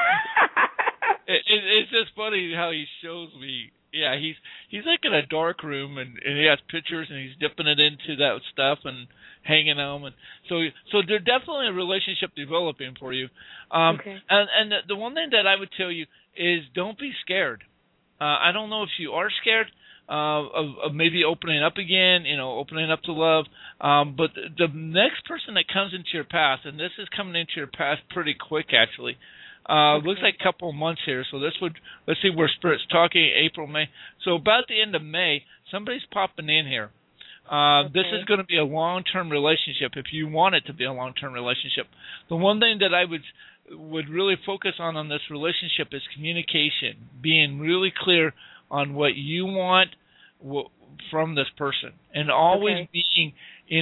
it's just funny how he shows me. Yeah, he's like in a dark room, and he has pictures, and he's dipping it into that stuff and hanging them, and so there's definitely a relationship developing for you. Okay. And the one thing that I would tell you is don't be scared. I don't know if you are scared of maybe opening up again, opening up to love. But the next person that comes into your path, and this is coming into your path pretty quick actually. Looks like a couple of months here. So let's see where Spirit's talking, April, May. So about the end of May, somebody's popping in here. This is going to be a long-term relationship if you want it to be a long-term relationship. The one thing that I would really focus on this relationship is communication, being really clear on what you want from this person, and always being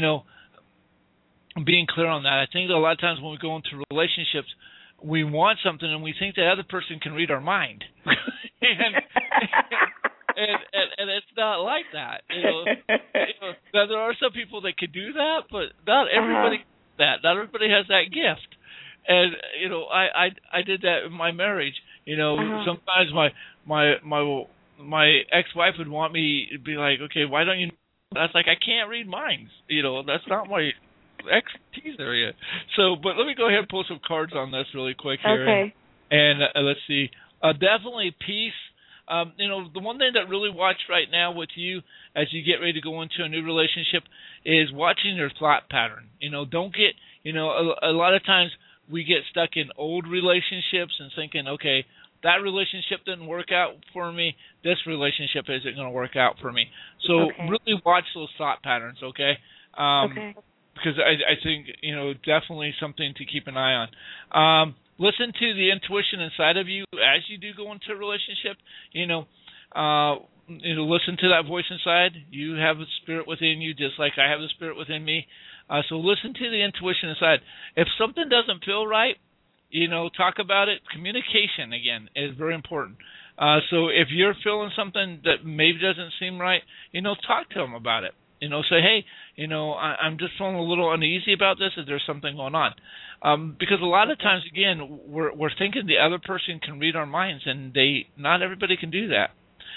clear on that. I think that a lot of times when we go into relationships, we want something and we think the other person can read our mind. And it's not like that. Now there are some people that could do that, but not everybody not everybody has that gift. And I did that in my marriage. Sometimes my ex-wife would want me to be like, okay, why don't you? That's like, I can't read minds. That's not my expertise area. So, but let me go ahead and pull some cards on this really quick here. Okay. And let's see. Definitely peace. The one thing that really watch right now with you as you get ready to go into a new relationship is watching your thought pattern. Don't get, a lot of times we get stuck in old relationships and thinking, okay, that relationship didn't work out for me. This relationship isn't going to work out for me. So really watch those thought patterns, okay? Because I think, definitely something to keep an eye on. Listen to the intuition inside of you as you do go into a relationship. Listen to that voice inside. You have a spirit within you, just like I have the spirit within me. So listen to the intuition inside. If something doesn't feel right, talk about it. Communication, again, is very important. So if you're feeling something that maybe doesn't seem right, talk to them about it. Say, hey, I'm just feeling a little uneasy about this. Is there something going on? Because a lot of times, again, we're thinking the other person can read our minds, and not everybody can do that.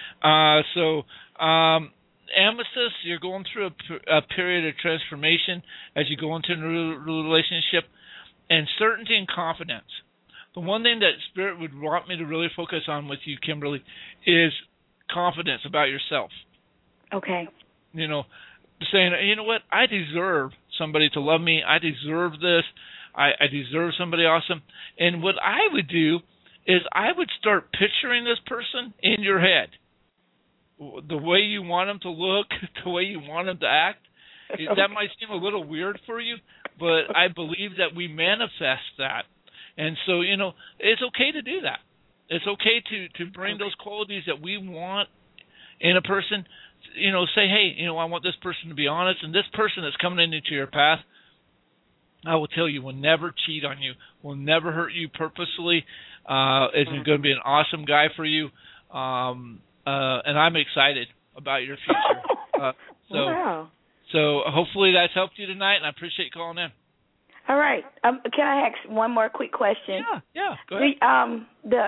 Amethyst, you're going through a period of transformation as you go into a new relationship, and certainty and confidence. The one thing that Spirit would want me to really focus on with you, Kimberly, is confidence about yourself. Okay. Saying, you know what, I deserve somebody to love me. I deserve this. I deserve somebody awesome. And what I would do is I would start picturing this person in your head. The way you want them to look, the way you want them to act. Okay. That might seem a little weird for you, but I believe that we manifest that. And so, it's okay to do that. It's okay to bring those qualities that we want in a person. Say, hey, I want this person to be honest, and this person that's coming into your path, I will tell you, will never cheat on you, will never hurt you purposely, is going to be an awesome guy for you, and I'm excited about your future. Wow. So hopefully that's helped you tonight, and I appreciate you calling in. All right. Can I ask one more quick question? Yeah. Go ahead.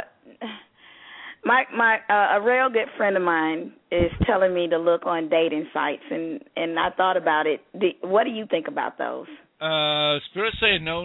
A real good friend of mine is telling me to look on dating sites, and I thought about it. What do you think about those? Spirit's saying no.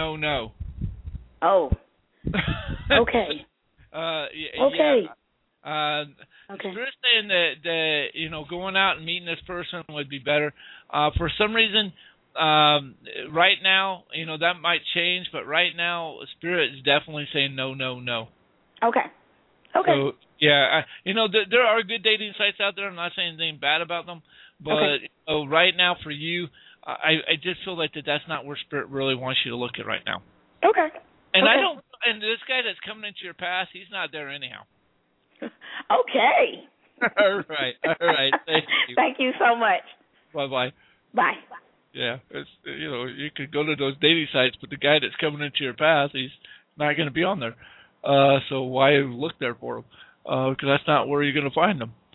Oh. Okay. Okay. Yeah. Spirit's saying that going out and meeting this person would be better. For some reason, right now, that might change, but right now, Spirit is definitely saying no. Okay. So, yeah, there are good dating sites out there. I'm not saying anything bad about them, but right now for you, I just feel like that's not where Spirit really wants you to look at right now. Okay. And and this guy that's coming into your past, he's not there anyhow. Okay. All right. Thank you. Thank you so much. Bye-bye. Bye. Yeah, it's you could go to those dating sites, but the guy that's coming into your path, he's not going to be on there. So why look there for him? Because that's not where you're going to find them.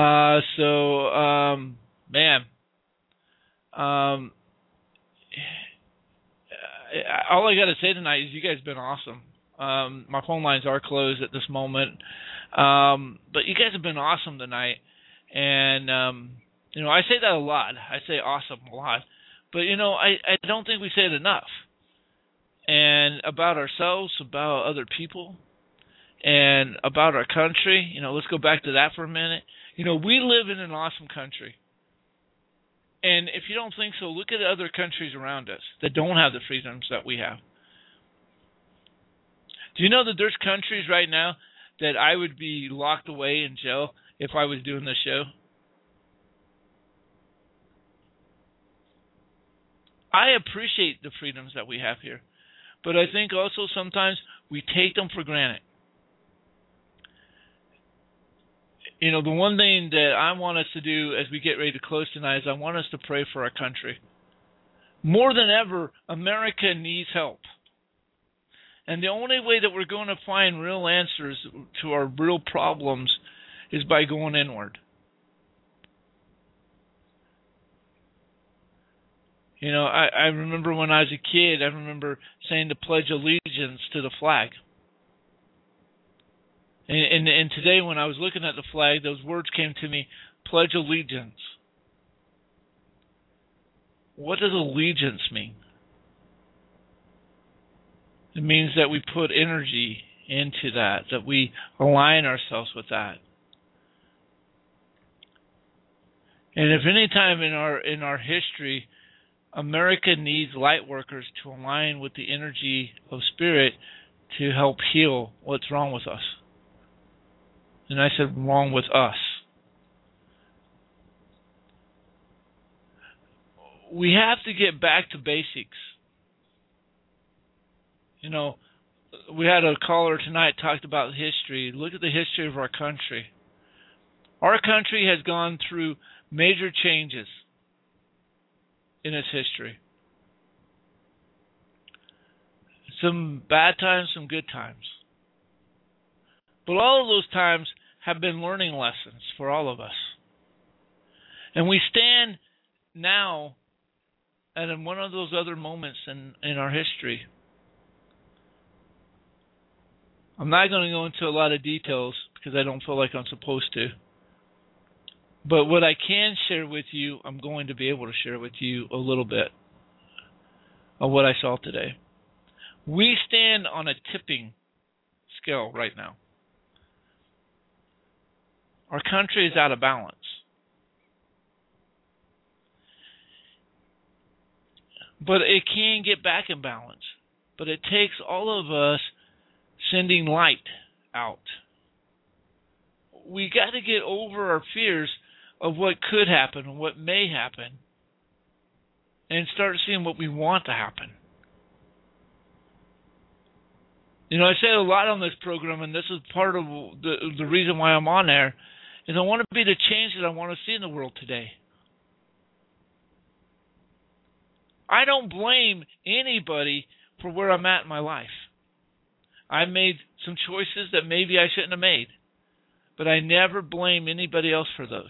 All I got to say tonight is you guys have been awesome. My phone lines are closed at this moment, but you guys have been awesome tonight. And I say that a lot. I say awesome a lot, but I don't think we say it enough. And about ourselves, about other people, and about our country. Let's go back to that for a minute. We live in an awesome country. And if you don't think so, look at other countries around us that don't have the freedoms that we have. Do you know that there's countries right now that I would be locked away in jail if I was doing this show? I appreciate the freedoms that we have here. But I think also sometimes we take them for granted. The one thing that I want us to do as we get ready to close tonight is I want us to pray for our country. More than ever, America needs help. And the only way that we're going to find real answers to our real problems is by going inward. I remember when I was a kid, I remember saying to pledge allegiance to the flag. And today when I was looking at the flag, those words came to me, pledge allegiance. What does allegiance mean? It means that we put energy into that we align ourselves with that. And if any time in our history, America needs light workers to align with the energy of Spirit to help heal what's wrong with us. And I said wrong with us. We have to get back to basics. We had a caller tonight talked about history. Look at the history of our country. Our country has gone through major changes in its history. Some bad times, some good times. But all of those times have been learning lessons for all of us. And we stand now and in one of those other moments in our history. I'm not going to go into a lot of details because I don't feel like I'm supposed to. But what I can share with you, I'm going to be able to share with you a little bit of what I saw today. We stand on a tipping scale right now. Our country is out of balance. But it can get back in balance. But it takes all of us sending light out. We got to get over our fears of what could happen and what may happen and start seeing what we want to happen. You know, I say a lot on this program, and this is part of the reason why I'm on there, is I want to be the change that I want to see in the world today. I don't blame anybody for where I'm at in my life. I made some choices that maybe I shouldn't have made, but I never blame anybody else for those.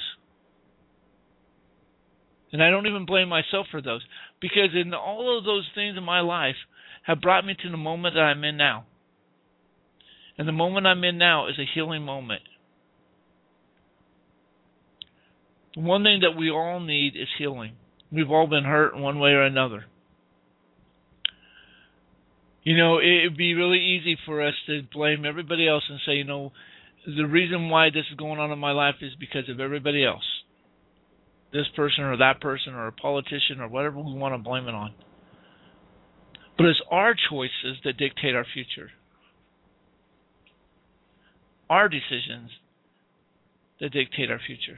And I don't even blame myself for those, because in all of those things in my life have brought me to the moment that I'm in now. And the moment I'm in now is a healing moment. The one thing that we all need is healing. We've all been hurt in one way or another. You know, it would be really easy for us to blame everybody else and say, you know, the reason why this is going on in my life is because of everybody else. This person or that person or a politician or whatever we want to blame it on. But it's our choices that dictate our future. Our decisions that dictate our future.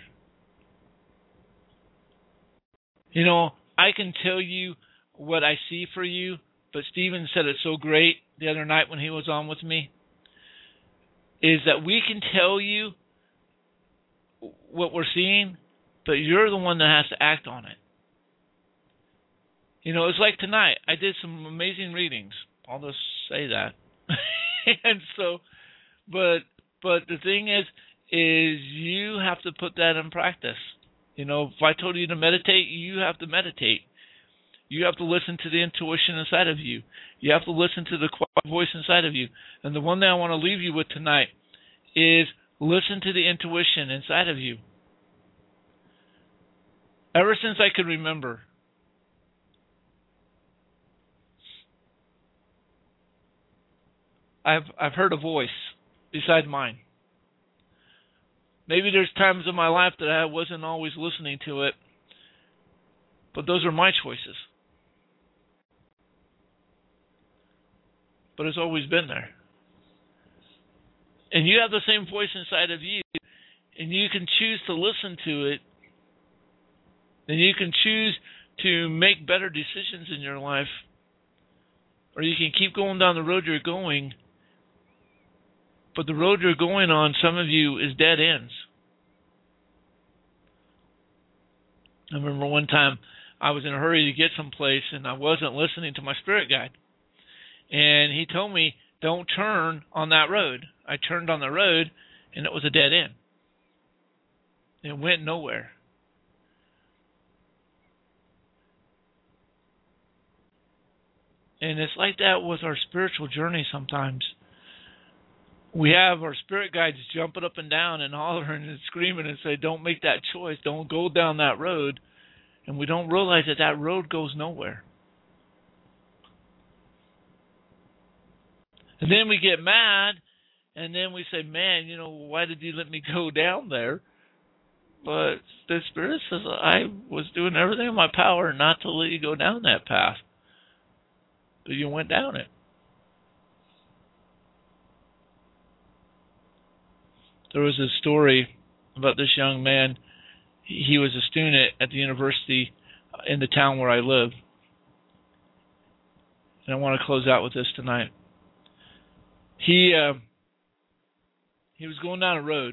You know, I can tell you what I see for you, but Stephen said it so great the other night when he was on with me, is that we can tell you what we're seeing, but you're the one that has to act on it. You know, it's like tonight. I did some amazing readings. I'll just say that. And so, but the thing is you have to put that in practice. You know, if I told you to meditate, you have to meditate. You have to listen to the intuition inside of you. You have to listen to the quiet voice inside of you. And the one thing I want to leave you with tonight is listen to the intuition inside of you. Ever since I could remember, I've heard a voice beside mine. Maybe there's times in my life that I wasn't always listening to it, but those are my choices. But it's always been there. And you have the same voice inside of you, and you can choose to listen to it, and you can choose to make better decisions in your life, or you can keep going down the road you're going, but the road you're going on, some of you, is dead ends. I remember one time I was in a hurry to get someplace, and I wasn't listening to my spirit guide. And he told me, don't turn on that road. I turned on the road, and it was a dead end. It went nowhere. And it's like that with our spiritual journey sometimes. We have our spirit guides jumping up and down and hollering and screaming and say, don't make that choice. Don't go down that road. And we don't realize that that road goes nowhere. And then we get mad, and then we say, man, you know, why did you let me go down there? But the Spirit says, I was doing everything in my power not to let you go down that path. But you went down it. There was a story about this young man. He was a student at the university in the town where I live. And I want to close out with this tonight. He was going down a road,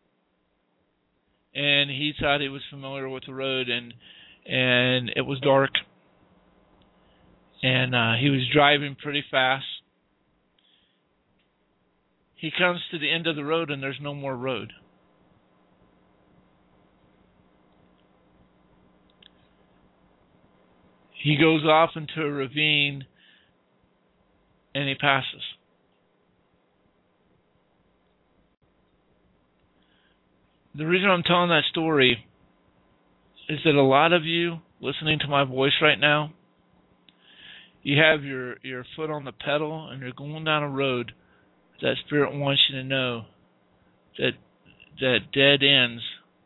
and he thought he was familiar with the road, and it was dark, and he was driving pretty fast. He comes to the end of the road, and there's no more road. He goes off into a ravine and he passes. The reason I'm telling that story is that a lot of you listening to my voice right now, you have your foot on the pedal and you're going down a road that Spirit wants you to know that dead ends.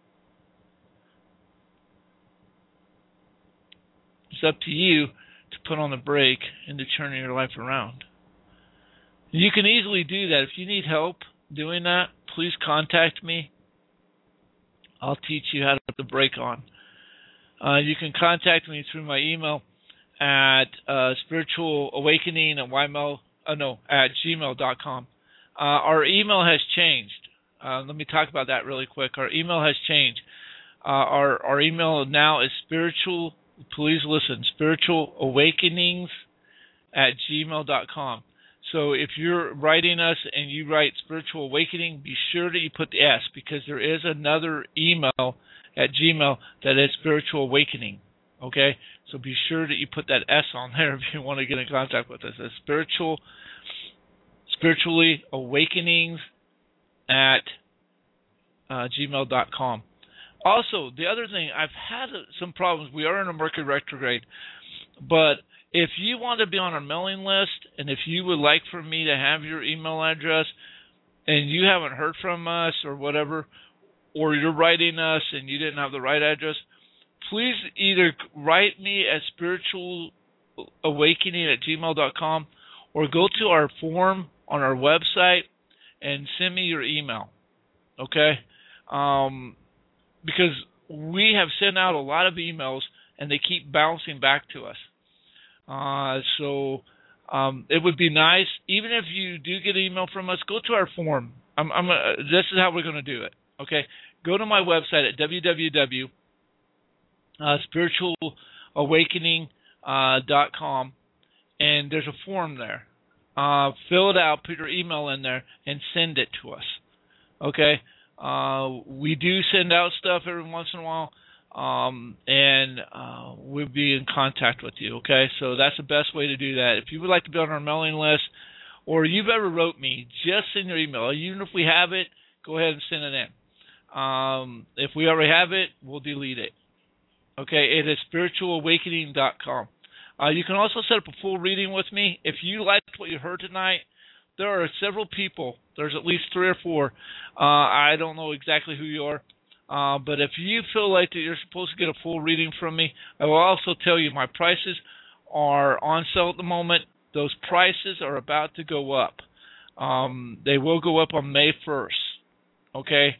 It's up to you to put on the brake and to turn your life around. You can easily do that. If you need help doing that, please contact me. I'll teach you how to put the brake on. You can contact me through my email at spiritualawakening@gmail.com. Our email has changed. Let me talk about that really quick. Our email has changed. Our email now is spiritual. Please listen. spiritualawakenings@gmail.com. So if you're writing us and you write Spiritual Awakening, be sure that you put the S, because there is another email at Gmail that is Spiritual Awakening. Okay? So be sure that you put that S on there if you want to get in contact with us. It's spiritually awakenings at gmail.com. Also, the other thing, I've had some problems. We are in a Mercury retrograde, but if you want to be on our mailing list, and if you would like for me to have your email address, and you haven't heard from us or whatever, or you're writing us and you didn't have the right address, please either write me at spiritualawakening@gmail.com or go to our form on our website and send me your email, okay? Because we have sent out a lot of emails and they keep bouncing back to us. So it would be nice, even if you do get an email from us, go to our form. This is how we're going to do it, okay? Go to my website at www.spiritualawakening.com, and there's a form there. Fill it out, put your email in there, and send it to us, okay? We do send out stuff every once in a while, and we'll be in contact with you, okay? So that's the best way to do that. If you would like to be on our mailing list, or you've ever wrote me, just send your email. Even if we have it, go ahead and send it in. If we already have it, we'll delete it. Okay, it is spiritualawakening.com. You can also set up a full reading with me. If you liked what you heard tonight, there are several people. There's at least 3 or 4. I don't know exactly who you are. But if you feel like that you're supposed to get a full reading from me, I will also tell you my prices are on sale at the moment. Those prices are about to go up. They will go up on May 1st. Okay?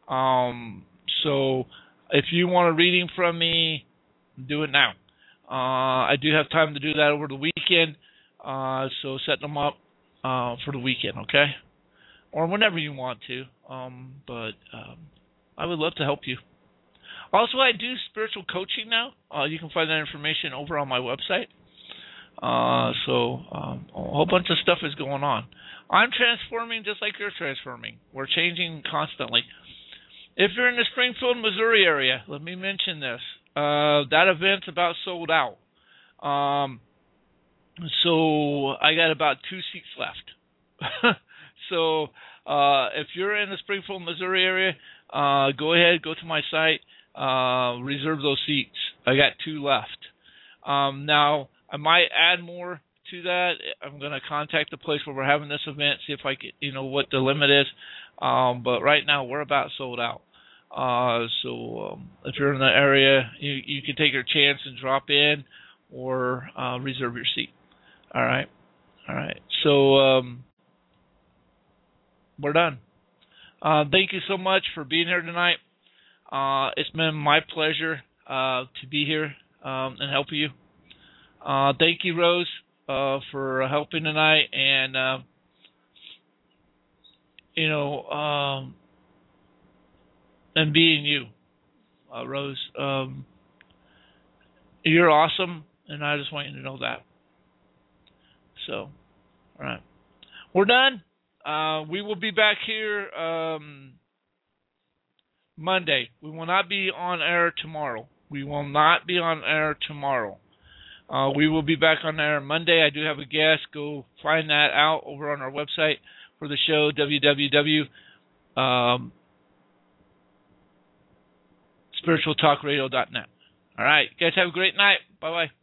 So if you want a reading from me, do it now. I do have time to do that over the weekend. So set them up for the weekend, okay? Or whenever you want to. But I would love to help you. Also, I do spiritual coaching now. You can find that information over on my website. So a whole bunch of stuff is going on. I'm transforming just like you're transforming. We're changing constantly. If you're in the Springfield, Missouri area, let me mention this. That event's about sold out. So I got about 2 seats left. So if you're in the Springfield, Missouri area, go ahead, go to my site, reserve those seats. I got 2 left. Now, I might add more to that. I'm going to contact the place where we're having this event, see if I can, what the limit is. But right now, we're about sold out. So if you're in the area, you can take your chance and drop in or reserve your seat. All right. So we're done. Thank you so much for being here tonight. It's been my pleasure to be here and help you. Thank you, Rose, for helping tonight, and and being you, Rose. You're awesome, and I just want you to know that. So, all right, we're done. We will be back here Monday. We will not be on air tomorrow. We will be back on there Monday. I do have a guest. Go find that out over on our website for the show, www.spiritualtalkradio.net. All right. You guys have a great night. Bye-bye.